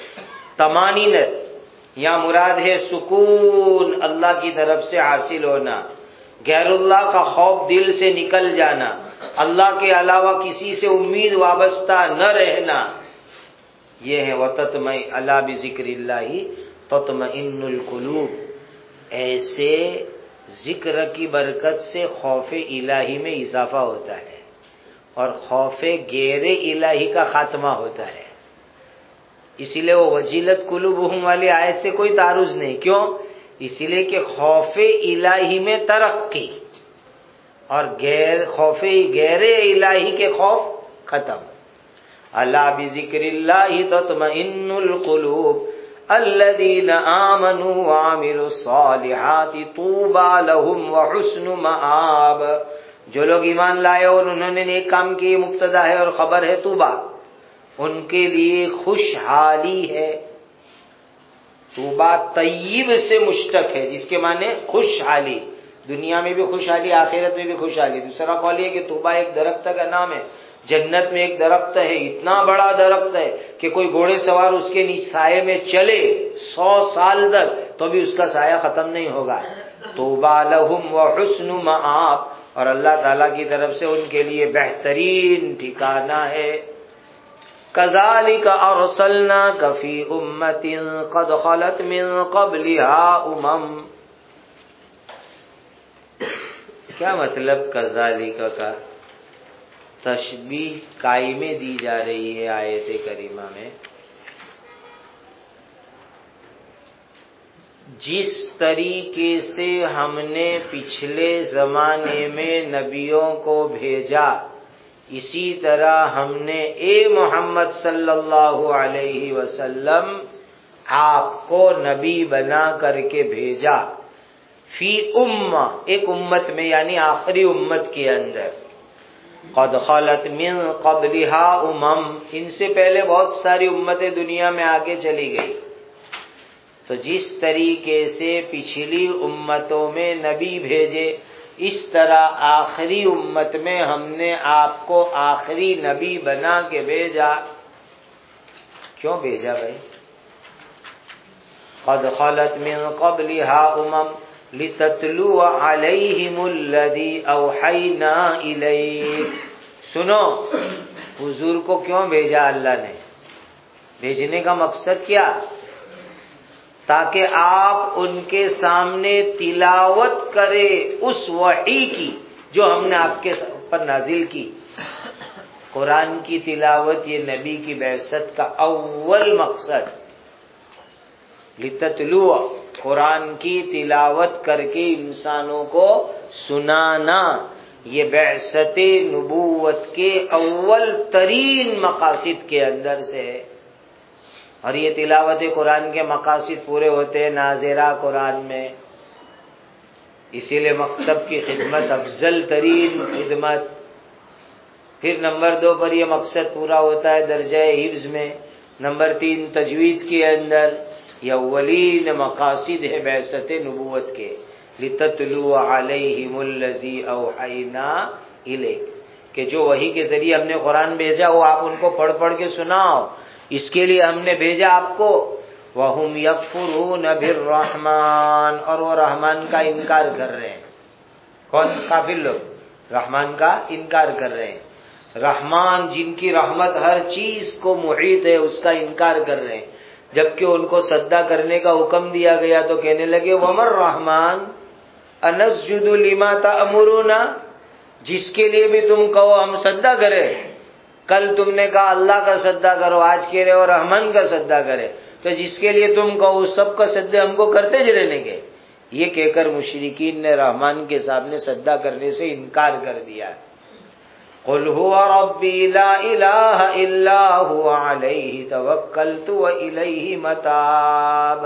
[SPEAKER 1] طمانینت یا مراد ہے سکون اللہ کی طرف سے حاصل ہونا، غیر اللہ کا خوف دل سے نکل جانا، اللہ کے علاوہ کسی سے امید وابستہ نہ رہنا. یہ ہے وَتَطْمَئِنُّ أَلَا بِذِكْرِ اللَّهِ تَطْمَئِنُّ الْقُلُوبُ. ایسے ذکر کی برکت سے خوف الہی میں اضافہ ہوتا ہے اور خوف غیر الہی کا خاتمہ ہوتا ہے. اسی لیے وہ وجیلت قلوبہم والی آیت سے کوئی تعارض نہیں. کیوں؟ اسی لیے کہ خوف الہی میں ترقی اور غیر خوف غیر الہی کے خوف ختم. الا بذکر اللہ تطمئن القلوب الذین آمنوا وعملوا الصالحات طوبى لهم وحسن مآب. جو لوگ ایمان لائے اور انہوں نے نیک کام کیے، مبتدا ہے اور خبر ہے طوبى، ان کے لیے خوشحالی ہے. طوبى طیب سے مشتق ہے جس کے معنی خوشحالی، دنیا میں بھی خوشحالی، آخرت میں بھی خوشحالی۔ دوسرا قول یہ کہ طوبہ ایک درخت کا نام ہے، جنت میں ایک درخت ہے، اتنا بڑا درخت ہے کہ کوئی گھوڑے سوار اس کے نیچے سائے میں چلے سو سال تک تو بھی اس کا سایہ ختم نہیں ہوگا۔ طوبیٰ لہم وحسن مآب، اور اللہ تعالیٰ کی طرف سے ان کے لیے بہترین ٹھکانہ ہے۔ کذالک ارسلناک فی امۃ قد خلت من قبلها امم۔ کیا مطلب کذالک کا؟ تشبیہ قائمے دی جا رہی ہے آیت کریمہ میں۔ جس طریقے سے ہم نے پچھلے زمانے میں نبیوں کو بھیجا، اسی طرح ہم نے اے محمد صلی اللہ علیہ وسلم آپ کو نبی بنا کر کے بھیجا، فی امہ، ایک امت میں، یعنی آخری امت کے اندر۔ قد خلت من قبلها امم، ان سے پہلے بہت ساری امتیں دنیا میں آگے چلی گئی۔ تو جس طریقے سے پچھلی امتوں میں نبی بھیجے، اس طرح آخری امت میں ہم نے آپ کو آخری نبی بنا کے بھیجا۔ کیوں بھیجا بھائی؟ قد خلت من قبلها امم لتتلو علیہم الذی اوحینا الیک۔ سنو، حضور کو کیوں بھیجا اللہ نے؟ بھیجنے کا مقصد کیا؟ تاکہ آپ ان کے سامنے تلاوت کرے اس وحی کی جو ہم نے آپ کے پر نازل کی۔ قرآن کی تلاوت یہ نبی کی بعثت کا اول مقصد۔ لتتلو، قرآن کی تلاوت کر کے انسانوں کو سنانا، یہ بعثت نبوت کے اول ترین مقاصد کے اندر سے ہے۔ اور یہ تلاوت قرآن کے مقاصد پورے ہوتے ہیں ناظرہ قرآن میں، اسی لیے مکتب کی خدمت افضل ترین خدمت۔ پھر نمبر دو پر یہ مقصد پورا ہوتا ہے درجہ حفظ میں، نمبر تین تجوید کے اندر۔ یہ اولین مقاصد ہے بعثت نبوت کے، لتتلو علیہم الذی اوحینا الیک، کہ جو وحی کے ذریعے ہم نے قرآن بھیجا وہ آپ ان کو پڑھ پڑھ کے سناؤ، اس کے لیے ہم نے بھیجا آپ کو۔ وَهُمْ يَكْفُرُونَ بِالرَّحْمَنِ، اور وہ رحمان کا انکار کر رہے ہیں۔ کون؟ کافر لوگ رحمان کا انکار کر رہے ہیں۔ رحمان جن کی رحمت ہر چیز کو محیط ہے، اس کا انکار کر رہے ہیں۔ جبکہ ان کو سجدہ کرنے کا حکم دیا گیا تو کہنے لگے وَمَا الرَّحْمَنُ أَنَسْجُدُ لِمَا تَأْمُرُونَ، جس کے لیے بھی تم کہو ہم سجدہ کریں۔ کل تم نے کہا اللہ کا سجدہ کرو، آج کہہ رہے ہو رحمان کا سجدہ کرے، تو جس کے لیے تم کہو اس سب کا سجدہ ہم کو کرتے ج رہنے کے۔ یہ کہہ کر مشرکین نے رحمان کے سامنے سجدہ کرنے سے انکار کر دیا۔ قل هو ربی لا الہ الا هو علیہ توکلت والیہ متاب۔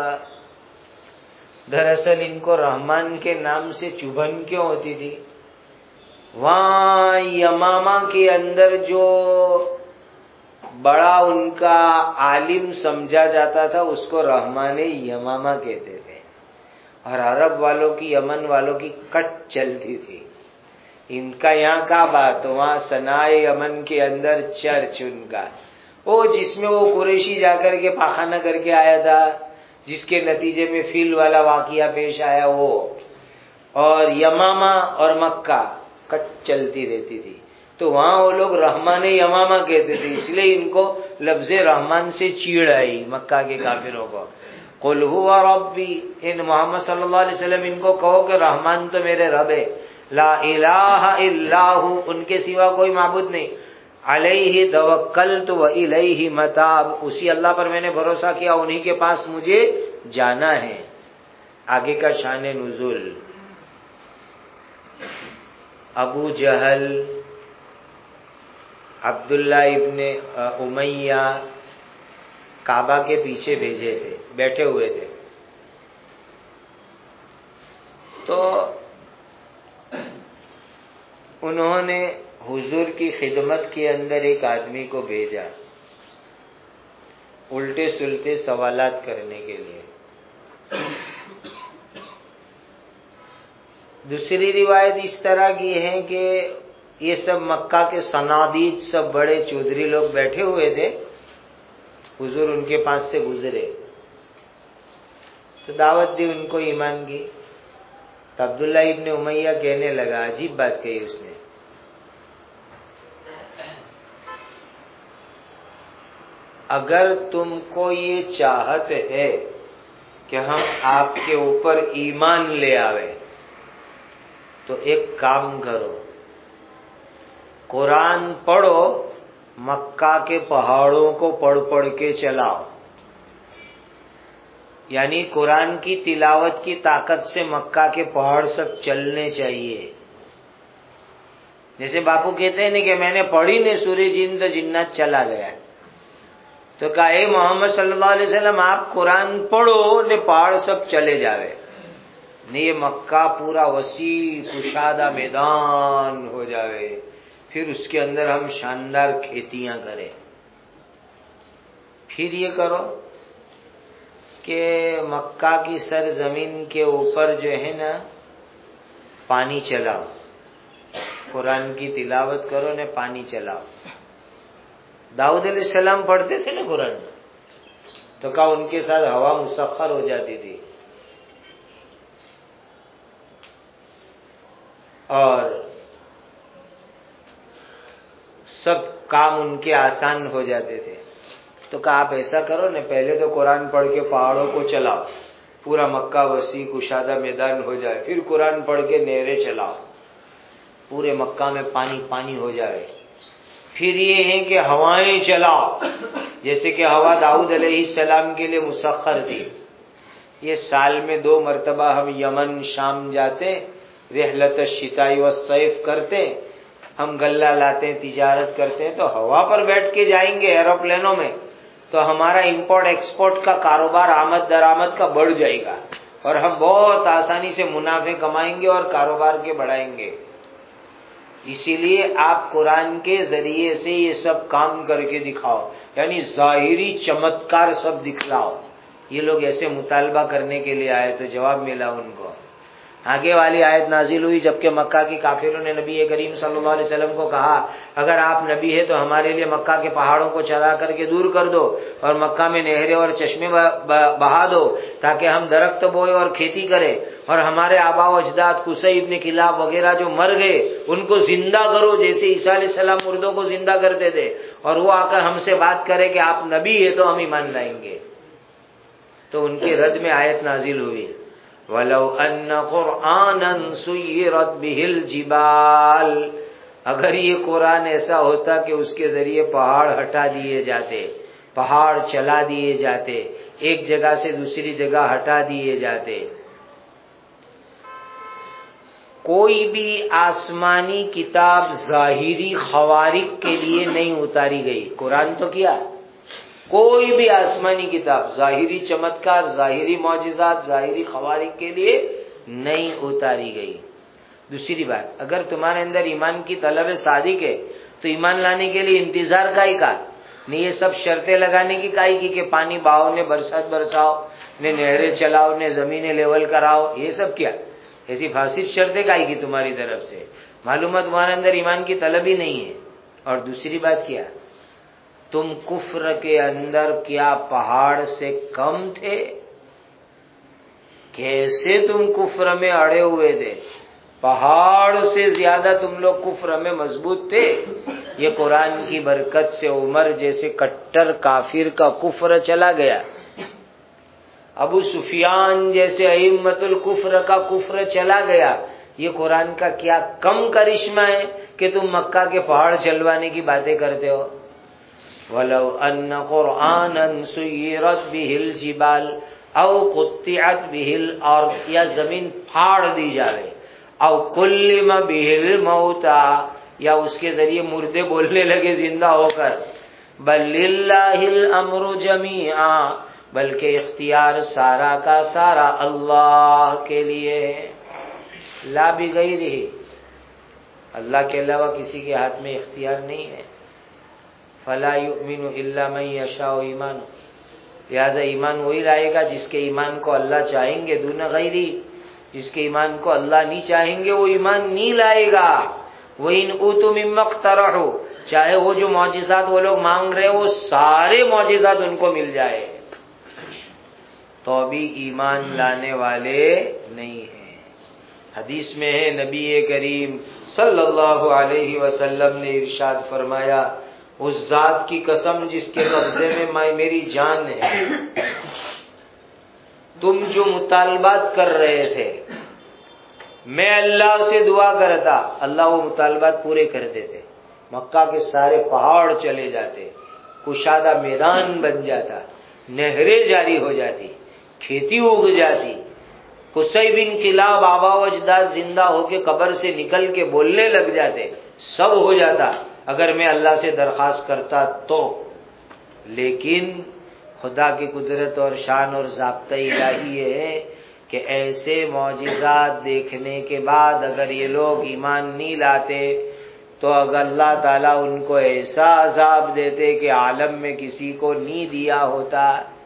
[SPEAKER 1] دراصل ان کو رحمان کے نام سے چبھن کیوں ہوتی تھی؟ وہاں یمامہ کے اندر جو بڑا ان کا عالم سمجھا جاتا تھا اس کو رحمان یمامہ کہتے تھے، اور عرب والوں کی، یمن والوں کی کٹ چلتی تھی۔ ان کا یہاں کا بات، وہاں صنائے یمن کے اندر چرچ ان کا، وہ جس میں وہ قریشی جا کر کے پاخانہ کر کے آیا تھا، جس کے نتیجے میں فیل والا واقعہ پیش آیا وہ، اور یمامہ اور مکہ کٹ چلتی رہتی تھی، تو وہاں وہ لوگ رحمان یمامہ کہتے تھے، اس لیے ان کو لفظ رحمان سے چیڑ آئی مکہ کے کافروں کو۔ قل هو ربی، ان محمد صلی اللہ علیہ وسلم ان کو کہو کہ رحمان تو میرے رب ہے، لا الہ الا ہو، ان کے سوا کوئی معبود نہیں، علیہ توکلت و الیہ متاب، اسی اللہ پر میں نے بھروسہ کیا، انہی کے پاس مجھے جانا ہے۔ آگے کا شان نزول، ابو جہل، عبداللہ ابن امیہ کعبہ کے پیچھے بھیجے تھے، بیٹھے ہوئے تھے، تو انہوں نے حضور کی خدمت کے اندر ایک آدمی کو بھیجا الٹے سلٹے سوالات کرنے کے لیے۔ دوسری روایت اس طرح کی ہے کہ یہ سب مکہ کے صنادید سب بڑے چودھری لوگ بیٹھے ہوئے تھے، حضور ان کے پاس سے گزرے تو دعوت دی ان کو ایمان کی. تو عبداللہ ابن امیہ کہنے لگا، عجیب بات کہی اس نے، اگر تم کو یہ چاہت ہے کہ ہم آپ کے اوپر ایمان لے آوے تو ایک کام کرو، قرآن پڑھو، مکہ کے پہاڑوں کو پڑھ پڑھ کے چلاؤ. یعنی قرآن کی تلاوت کی طاقت سے مکہ کے پہاڑ سب چلنے چاہیے. جیسے باپو کہتے ہیں نا کہ میں نے پڑھی نے سورہ جن تو جنات چلا گیا. تو کہا اے محمد صلی اللہ علیہ وسلم آپ قرآن پڑھو نے پہاڑ سب چلے جاوے. نہیں، یہ مکہ پورا وسیع کشادہ میدان ہو جاوے، پھر اس کے اندر ہم شاندار کھیتیاں کریں. پھر یہ کرو کہ مکہ کی سرزمین کے اوپر جو ہے نا پانی چلاؤ، قرآن کی تلاوت کرو نے پانی چلاؤ. داؤد علیہ السلام پڑھتے تھے نا قرآن، تو کہا ان کے ساتھ ہوا مسخر ہو جاتی تھی اور سب کام ان کے آسان ہو جاتے تھے. تو کہا آپ ایسا کرو نا، پہلے تو قرآن پڑھ کے پہاڑوں کو چلاؤ، پورا مکہ وسیع کشادہ میدان ہو جائے، پھر قرآن پڑھ کے نہریں چلاؤ، پورے مکہ میں پانی پانی ہو جائے. پھر یہ ہے کہ ہوائیں چلاؤ، جیسے کہ ہوا داؤد علیہ السلام کے لیے مسخر تھی. یہ سال میں دو مرتبہ ہم یمن شام جاتے، رحلت الشتاء والصیف کرتے، ہم غلہ لاتے تجارت کرتے ہیں، تو ہوا پر بیٹھ کے جائیں گے ایروپلینوں میں تو ہمارا امپورٹ ایکسپورٹ کا کاروبار آمد درآمد کا بڑھ جائے گا اور ہم بہت آسانی سے منافع کمائیں گے اور کاروبار کے بڑھائیں گے. اسی لیے آپ قرآن کے ذریعے سے یہ سب کام کر کے دکھاؤ، یعنی ظاہری چمتکار سب دکھلاؤ. یہ لوگ ایسے مطالبہ کرنے کے لیے آئے تو جواب ملا ان کو. آگے والی آیت نازل ہوئی جبکہ مکہ کی کافروں نے نبی کریم صلی اللہ علیہ وسلم کو کہا اگر آپ نبی ہے تو ہمارے لیے مکہ کے پہاڑوں کو چلا کر کے دور کر دو اور مکہ میں نہریں اور چشمے بہا دو تاکہ ہم درخت بوئے اور کھیتی کریں، اور ہمارے آبا و اجداد قصی ابن کلاب وغیرہ جو مر گئے ان کو زندہ کرو جیسے عیسیٰ علیہ السلام مردوں کو زندہ کرتے تھے، اور وہ آ کر ہم سے بات کرے کہ آپ نبی ہے تو ہم ایمان لائیں گے. تو ان کے رد میں آیت نازل ہوئی، وَلَوْ أَنَّ قُرْآنًا سُيِّرَتْ بِهِ الْجِبَالِ، اگر یہ قرآن ایسا ہوتا کہ اس کے ذریعے پہاڑ ہٹا دیے جاتے، پہاڑ چلا دیے جاتے، ایک جگہ سے دوسری جگہ ہٹا دیے جاتے. کوئی بھی آسمانی کتاب ظاہری خوارق کے لیے نہیں اتاری گئی. قرآن تو کیا، کوئی بھی آسمانی کتاب ظاہری چمتکار، ظاہری معجزات، ظاہری خوارق کے لیے نہیں اتاری گئی. دوسری بات، اگر تمہارے اندر ایمان کی طلب صادق ہے تو ایمان لانے کے لیے انتظار کا ہی کا نہیں، یہ سب شرطیں لگانے کی کائی کی کہ پانی بہاؤ نے برسات برساؤ نے نہریں چلاؤ نے زمینیں لیول کراؤ، یہ سب کیا ایسی فاسد شرطیں کائی کی تمہاری طرف سے؟ معلوم ہے تمہارے اندر ایمان کی طلب ہی نہیں ہے. اور دوسری بات کیا، تم کفر کے اندر کیا پہاڑ سے کم تھے؟ کیسے تم کفر میں اڑے ہوئے تھے؟ پہاڑ سے زیادہ تم لوگ کفر میں مضبوط تھے. یہ قرآن کی برکت سے عمر جیسے کٹر کافر کا کفر چلا گیا، ابو سفیان جیسے ائمۃ الکفر کا کفر چلا گیا. یہ قرآن کا کیا کم کرشمہ ہے کہ تم مکہ کے پہاڑ چلوانے کی باتیں کرتے ہو. وَلَوْ أَنَّ قُرْآنًا سُيِّرَتْ بِهِ الْجِبَالِ أَوْ قُطِّعَتْ بِهِ الْأَرْضُ، یا زمین پھاڑ دی جاوے، أَوْ كُلِّمَ بِهِ الْمَوْتَى، یا اس کے ذریعے مردے بولنے لگے زندہ ہو کر. بَلْ لِلَّهِ الْأَمْرُ جَمِيعًا، بلکہ اختیار سارا کا سارا اللہ کے لیے ہے. لا بغیرہ، اللہ کے علاوہ کسی کے ہاتھ میں اختیار نہیں ہے. فلا یؤمن الا من یشاء ایمان، لہذا ایمان وہی لائے گا جس کے ایمان کو اللہ چاہیں گے، دون غیری. جس کے ایمان کو اللہ نہیں چاہیں گے وہ ایمان نہیں لائے گا. وَإِنْ أُوتُوا مِمَّا اقْتَرَحُوا، چاہے وہ جو معجزات وہ لوگ مانگ رہے وہ سارے معجزات ان کو مل جائے تو بھی ایمان لانے والے نہیں ہیں. حدیث میں ہے نبی کریم صلی اللہ علیہ وسلم نے ارشاد فرمایا، اس ذات کی قسم جس کے قبضے میں میری جان ہے، تم جو مطالبات کر رہے تھے میں اللہ سے دعا کرتا، اللہ وہ مطالبات پورے کر دیتے. مکہ کے سارے پہاڑ چلے جاتے، کشادہ میدان بن جاتا، نہریں جاری ہو جاتی، کھیتی اگ جاتی، قصی بن کلاب آبا و اجداد زندہ ہو کے قبر سے نکل کے بولنے لگ جاتے، سب ہو جاتا اگر میں اللہ سے درخواست کرتا تو. لیکن خدا کی قدرت اور شان اور ضابطہ الہی یہ ہے کہ ایسے معجزات دیکھنے کے بعد اگر یہ لوگ ایمان نہیں لاتے تو اگر اللہ تعالیٰ ان کو ایسا عذاب دیتے کہ عالم میں کسی کو نہیں دیا ہوتا،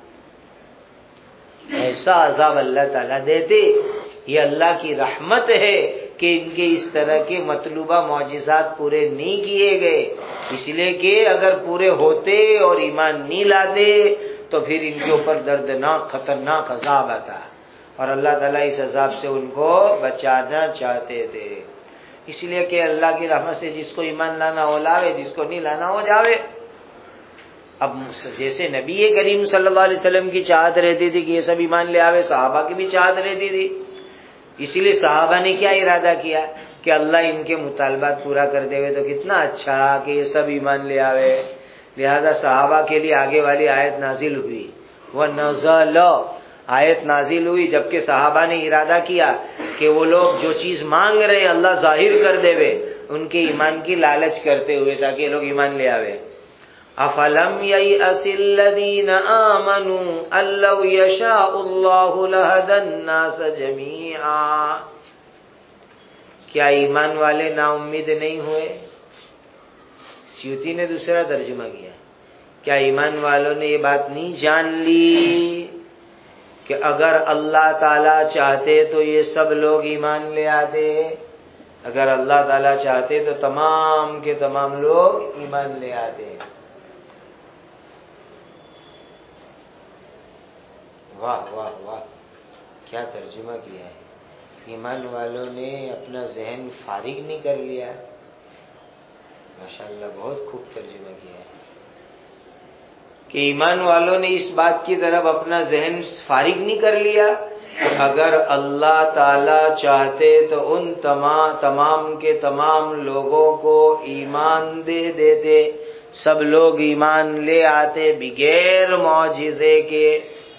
[SPEAKER 1] ایسا عذاب اللہ تعالیٰ دیتے. یہ اللہ کی رحمت ہے کہ ان کے اس طرح کے مطلوبہ معجزات پورے نہیں کیے گئے، اس لیے کہ اگر پورے ہوتے اور ایمان نہیں لاتے تو پھر ان کے اوپر دردناک خطرناک عذاب آتا، اور اللہ تعالیٰ اس عذاب سے ان کو بچانا چاہتے تھے. اس لیے کہ اللہ کی رحمت سے جس کو ایمان لانا ہو لاوے، جس کو نہیں لانا ہو جاوے. اب جیسے نبی کریم صلی اللہ علیہ وسلم کی چاہت رہتی تھی کہ یہ سب ایمان لے آوے، صحابہ کی بھی چاہت رہتی تھی. اسی لیے صحابہ نے کیا ارادہ کیا کہ اللہ ان کے مطالبات پورا کر دے ہوئے تو کتنا اچھا کہ یہ سب ایمان لے آوے. لہذا صحابہ کے لیے آگے والی آیت نازل ہوئی، وَنَزَلَ آیت نازل ہوئی جبکہ صحابہ نے ارادہ کیا کہ وہ لوگ جو چیز مانگ رہے ہیں اللہ ظاہر کر دے وے، ان کے ایمان کی لالچ کرتے ہوئے تاکہ یہ لوگ ایمان لے آوے. افلم ییأس الذین آمنوا ان لو یشاء اللہ لہدی الناس جمیعا، کیا ایمان والے نا امید نہیں ہوئے؟ سیوطی نے دوسرا ترجمہ کیا، کیا ایمان والوں نے یہ بات نہیں جان لی کہ اگر اللہ تعالیٰ چاہتے تو یہ سب لوگ ایمان لے آتے، اگر اللہ تعالیٰ چاہتے تو تمام کے تمام لوگ ایمان لے آتے. واہ واہ واہ، کیا ترجمہ کیا ہے. ایمان والوں نے اپنا ذہن فارغ نہیں کر لیا. ماشاءاللہ بہت خوب ترجمہ کیا ہے کہ ایمان والوں نے اس بات کی طرف اپنا ذہن فارغ نہیں کر لیا اگر اللہ تعالی چاہتے تو ان تمام تمام کے تمام لوگوں کو ایمان دے دیتے، سب لوگ ایمان لے آتے بغیر معجزے کے،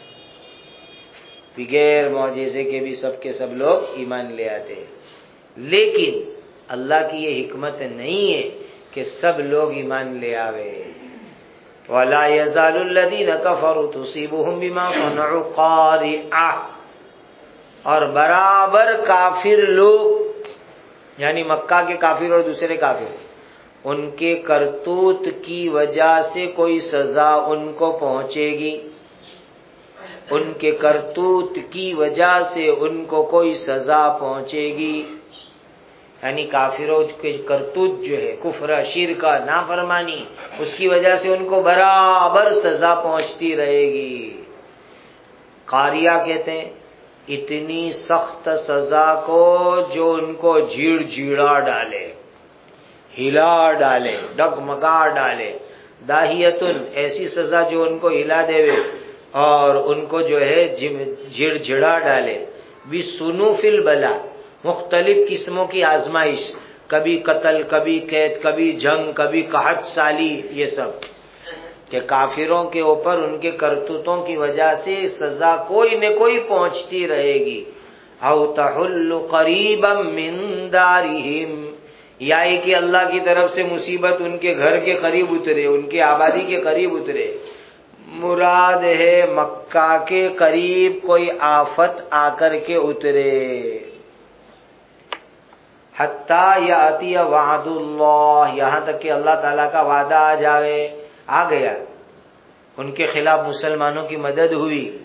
[SPEAKER 1] بغیر معجزے کے بھی سب کے سب لوگ ایمان لے آتے. لیکن اللہ کی یہ حکمت نہیں ہے کہ سب لوگ ایمان لے آوے. وَلَا يَزَالُ الَّذِينَ كَفَرُوا تُصِيبُهُمْ بِمَا صَنَعُوا قَارِعَةٌ، اور برابر کافر لوگ یعنی مکہ کے کافر اور دوسرے کافر، ان کے کرتوت کی وجہ سے کوئی سزا ان کو پہنچے گی، ان کے کرتوت کی وجہ سے ان کو کوئی سزا پہنچے گی. یعنی کافروں کے کرتوت جو ہے کفر شرک نافرمانی، اس کی وجہ سے ان کو برابر سزا پہنچتی رہے گی. قاریہ کہتے ہیں اتنی سخت سزا کو جو ان کو جھیڑ جھیڑا ڈالے، ہلا ڈالے، ڈگمگا ڈالے. داہیتن ایسی سزا جو ان کو ہلا دے اور ان کو جو ہے جھڑ جھڑا ڈالے. بِصُنُوفِ الْبَلَا، مختلف قسموں کی آزمائش، کبھی قتل، کبھی قید، کبھی جنگ، کبھی قحط سالی، یہ سب کہ کافروں کے اوپر ان کے کرتوتوں کی وجہ سے سزا کوئی نہ کوئی پہنچتی رہے گی. او تحل قریبا من دارہم، یا یہ کہ اللہ کی طرف سے مصیبت ان کے گھر کے قریب اترے، ان کی آبادی کے قریب اترے. مراد ہے مکہ کے قریب کوئی آفت آ کر کے اترے. حتیٰ یاتی وعد اللہ، یہاں تک کہ اللہ تعالیٰ کا وعدہ آ جاوے، آ گیا. ان کے خلاف مسلمانوں کی مدد ہوئی،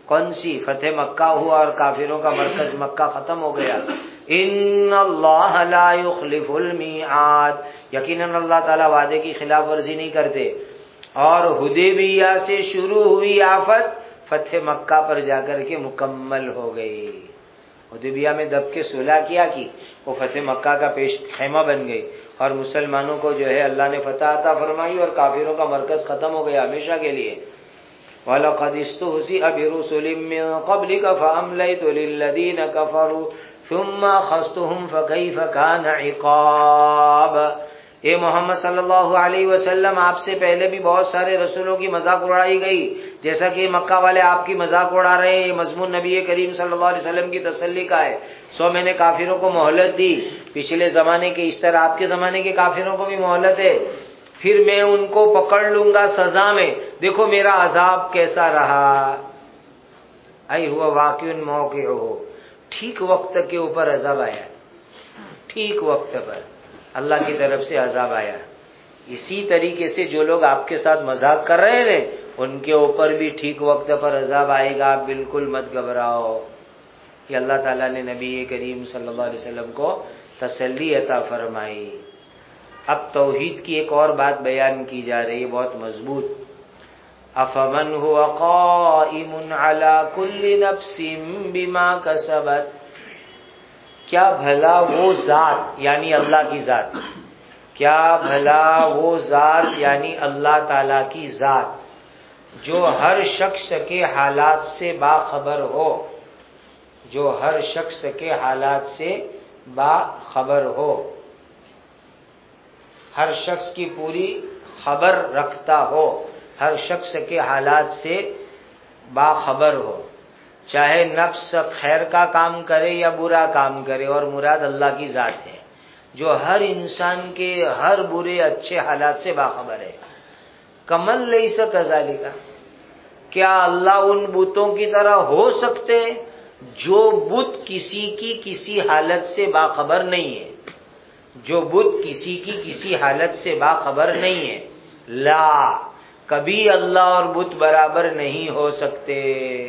[SPEAKER 1] کون سی؟ فتح مکہ ہوا اور کافروں کا مرکز مکہ ختم ہو گیا. ان اللہ لا یخلف المیعاد، یقیناً اللہ تعالیٰ وعدے کی خلاف ورزی نہیں کرتے. اور حدیبیہ سے شروع ہوئی آفت فتح مکہ پر جا کر کے مکمل ہو گئی. حدیبیہ میں دب کے صلح کیا کی، وہ فتح مکہ کا پیش خیمہ بن گئی اور مسلمانوں کو جو ہے اللہ نے فتح عطا فرمائی اور کافروں کا مرکز ختم ہو گیا ہمیشہ کے لیے. وَلَقَدِ اسْتُهْزِئَ بِرُسُلٍ مِّن قَبْلِكَ فَأَمْلَيْتُ لِلَّذِينَ كَفَرُوا ثُمَّ أَخَذْتُهُمْ فَكَيْفَ كَانَ عِقَابِ. اے محمد صلی اللہ علیہ وسلم، آپ سے پہلے بھی بہت سارے رسولوں کی مذاق اڑائی گئی، جیسا کہ مکہ والے آپ کی مذاق اڑا رہے ہیں. یہ مضمون نبی کریم صلی اللہ علیہ وسلم کی تسلی کا ہے. سو میں نے کافروں کو مہلت دی پچھلے زمانے کے، اس طرح آپ کے زمانے کے کافروں کو بھی مہلت ہے. پھر میں ان کو پکڑ لوں گا سزا میں. دیکھو میرا عذاب کیسا رہا. ای ہوا واقع موقع ہو، ٹھیک وقت کے اوپر عذاب آیا، ٹھیک وقت پر اللہ کی طرف سے عذاب آیا. اسی طریقے سے جو لوگ آپ کے ساتھ مذاق کر رہے ہیں ان کے اوپر بھی ٹھیک وقت پر عذاب آئے گا. آپ بالکل مت گھبراؤ. یہ اللہ تعالیٰ نے نبی کریم صلی اللہ علیہ وسلم کو تسلی عطا فرمائی. اب توحید کی ایک اور بات بیان کی جا رہی ہے بہت مضبوط. افمن هو قائم على كل نفس بما كسبت، کیا بھلا وہ ذات یعنی اللہ کی ذات، کیا بھلا وہ ذات یعنی اللہ تعالی کی ذات جو ہر شخص کے حالات سے باخبر ہو، جو ہر شخص کے حالات سے باخبر ہو، ہر شخص کی پوری خبر رکھتا ہو، ہر شخص کے حالات سے باخبر ہو، چاہے نفس خیر کا کام کرے یا برا کام کرے، اور مراد اللہ کی ذات ہے جو ہر انسان کے ہر برے اچھے حالات سے باخبر ہے. کمن لیس کذالک، کیا اللہ ان بتوں کی طرح ہو سکتے جو بت کسی کی کسی حالت سے باخبر نہیں ہے، جو بت کسی کی کسی حالت سے باخبر نہیں ہے. لا، کبھی اللہ اور بت برابر نہیں ہو سکتے.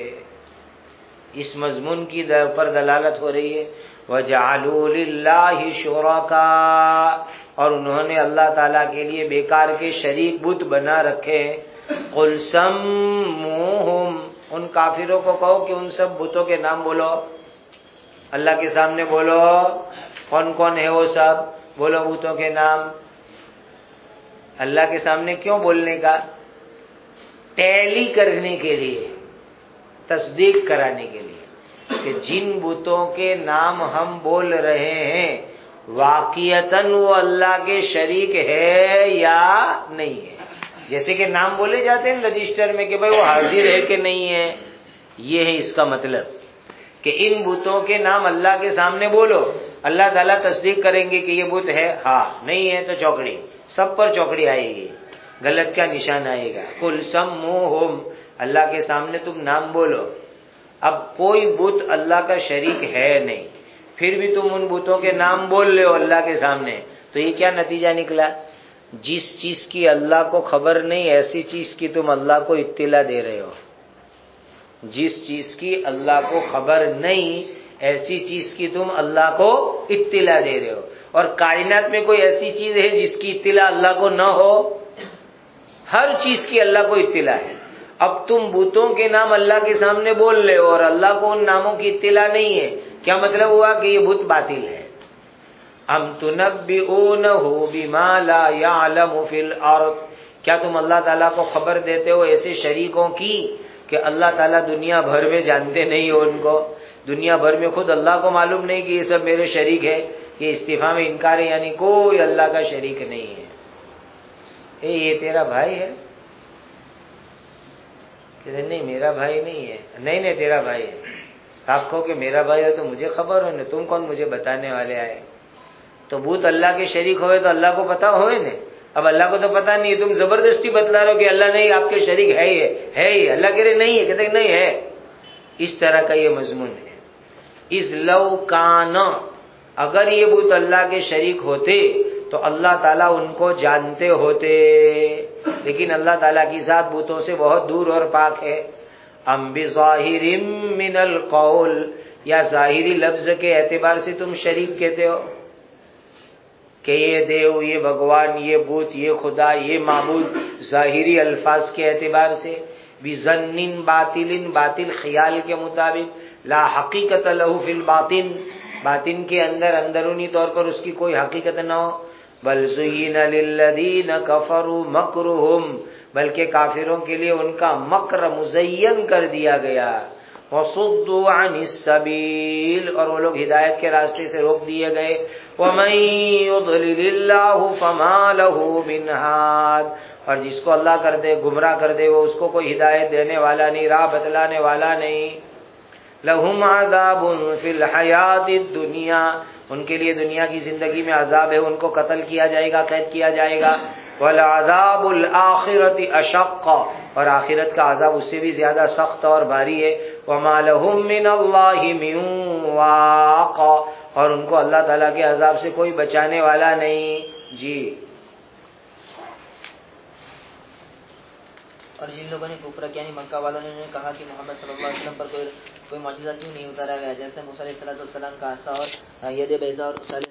[SPEAKER 1] اس مضمون کی پر دلالت ہو رہی ہے وَجَعَلُوا لِلَّهِ شُرَكَاءَ، اور انہوں نے اللہ تعالیٰ کے لیے بیکار کے شریک بت بنا رکھے. قُلْ سَمُّوهُمْ، ان کافروں کو کہو کہ ان سب بتوں کے نام بولو، اللہ کے سامنے بولو. کون کون ہے وہ سب؟ بولو بتوں کے نام. اللہ کے سامنے کیوں بولنے کا؟ ٹیلی کرنے کے لیے، تصدیق کرانے کے لیے کہ جن بتوں کے نام ہم بول رہے ہیں واقعتاً وہ اللہ کے شریک ہے یا نہیں ہے. جیسے کہ نام بولے جاتے ہیں رجسٹر میں کہ بھائی وہ حاضر ہے کہ نہیں ہے. یہ ہے اس کا مطلب کہ ان بتوں کے نام اللہ کے سامنے بولو، اللہ تعالیٰ تصدیق کریں گے کہ یہ بت ہے، ہاں نہیں ہے تو چوکڑی، سب پر چوکڑی آئے گی، غلط کا نشان آئے گا. قُلْ سَمُّوهُمْ، اللہ کے سامنے تم نام بولو. اب کوئی بت اللہ کا شریک ہے نہیں، پھر بھی تم ان بتوں کے نام بول رہے ہو اللہ کے سامنے، تو یہ کیا نتیجہ نکلا؟ جس چیز کی اللہ کو خبر نہیں ایسی چیز کی تم اللہ کو اطلاع دے رہے ہو. جس چیز کی اللہ کو خبر نہیں ایسی چیز کی تم اللہ کو اطلاع دے رہے ہو. اور کائنات میں کوئی ایسی چیز ہے جس کی اطلاع اللہ کو نہ ہو؟ ہر چیز کی اللہ کو اطلاع ہے. اب تم بتوں کے نام اللہ کے سامنے بول رہے ہو اور اللہ کو ان ناموں کی اطلاع نہیں ہے، کیا مطلب ہوا کہ یہ بت باطل ہے. ام تنبئونہ بما لا یعلم فی الارض، کیا تم اللہ تعالیٰ کو خبر دیتے ہو ایسے شریکوں کی کہ اللہ تعالیٰ دنیا بھر میں جانتے نہیں ہو ان کو، دنیا بھر میں خود اللہ کو معلوم نہیں کہ یہ سب میرے شریک ہے. یہ استفہام انکار ہے، یعنی کوئی اللہ کا شریک نہیں ہے. اے یہ تیرا بھائی ہے؟ کہتے نہیں میرا بھائی نہیں ہے. نہیں نہیں تیرا بھائی ہے. آپ کہو کہ میرا بھائی ہے تو مجھے خبر ہو نا، تم کون مجھے بتانے والے آئے؟ تو بت اللہ کے شریک ہوئے تو اللہ کو پتا ہوئے نا. اب اللہ کو تو پتا نہیں، تم زبردستی بتلا رہے ہو کہ اللہ نہیں آپ کے شریک ہے ہی ہے ہی. اللہ کہہ رہے نہیں ہے، کہتے نہیں ہے. اس طرح کا یہ مضمون ہے. اس لو کان، اگر یہ بت اللہ کے شریک ہوتے تو اللہ تعالیٰ ان کو جانتے ہوتے، لیکن اللہ تعالیٰ کی ذات بتوں سے بہت دور اور پاک ہے. ام بظاہر من القول، یا ظاہری لفظ کے اعتبار سے تم شریک کہتے ہو کہ یہ دیو، یہ بھگوان، یہ بت، یہ خدا، یہ معبود، ظاہری الفاظ کے اعتبار سے، بظن باطل، باطل خیال کے مطابق، لا حقیقت لہ فی الباطن، باطن کے اندر اندرونی طور پر اس کی کوئی حقیقت نہ ہو، بل زین للذین کفروا مکرہم، بلکہ کافروں کے لیے ان کا مکر مزین کر دیا گیا، وصدوا عن السبیل، اور وہ لوگ ہدایت کے راستے سے روک دیے گئے، ومن یضلل اللہ فما لہ من ہاد، اور جس کو اللہ کر دے گمراہ کر دے وہ اس کو کوئی ہدایت دینے والا نہیں، راہ بتلانے والا نہیں۔ لہم عذاب فی الحیات الدنیا، ان کے لیے دنیا کی زندگی میں عذاب ہے، ان کو قتل کیا جائے گا، قید کیا جائے گا، والعذاب الآخرۃ اشق، اور آخرت کا عذاب اس سے بھی زیادہ سخت اور بھاری ہے، وما لہم من اللہ من واق، اور ان کو اللہ تعالیٰ کے عذاب سے کوئی بچانے والا نہیں۔ جی
[SPEAKER 3] اور جن لوگوں نے کفر کیا یعنی مکہ والوں نے کہا کہ محمد صلی اللہ علیہ وسلم پر کوئی کوئی معجزہ کیوں نہیں اتارا گیا، جیسے موسیٰ علیہ السلام کا عصا اور ید بیضا اور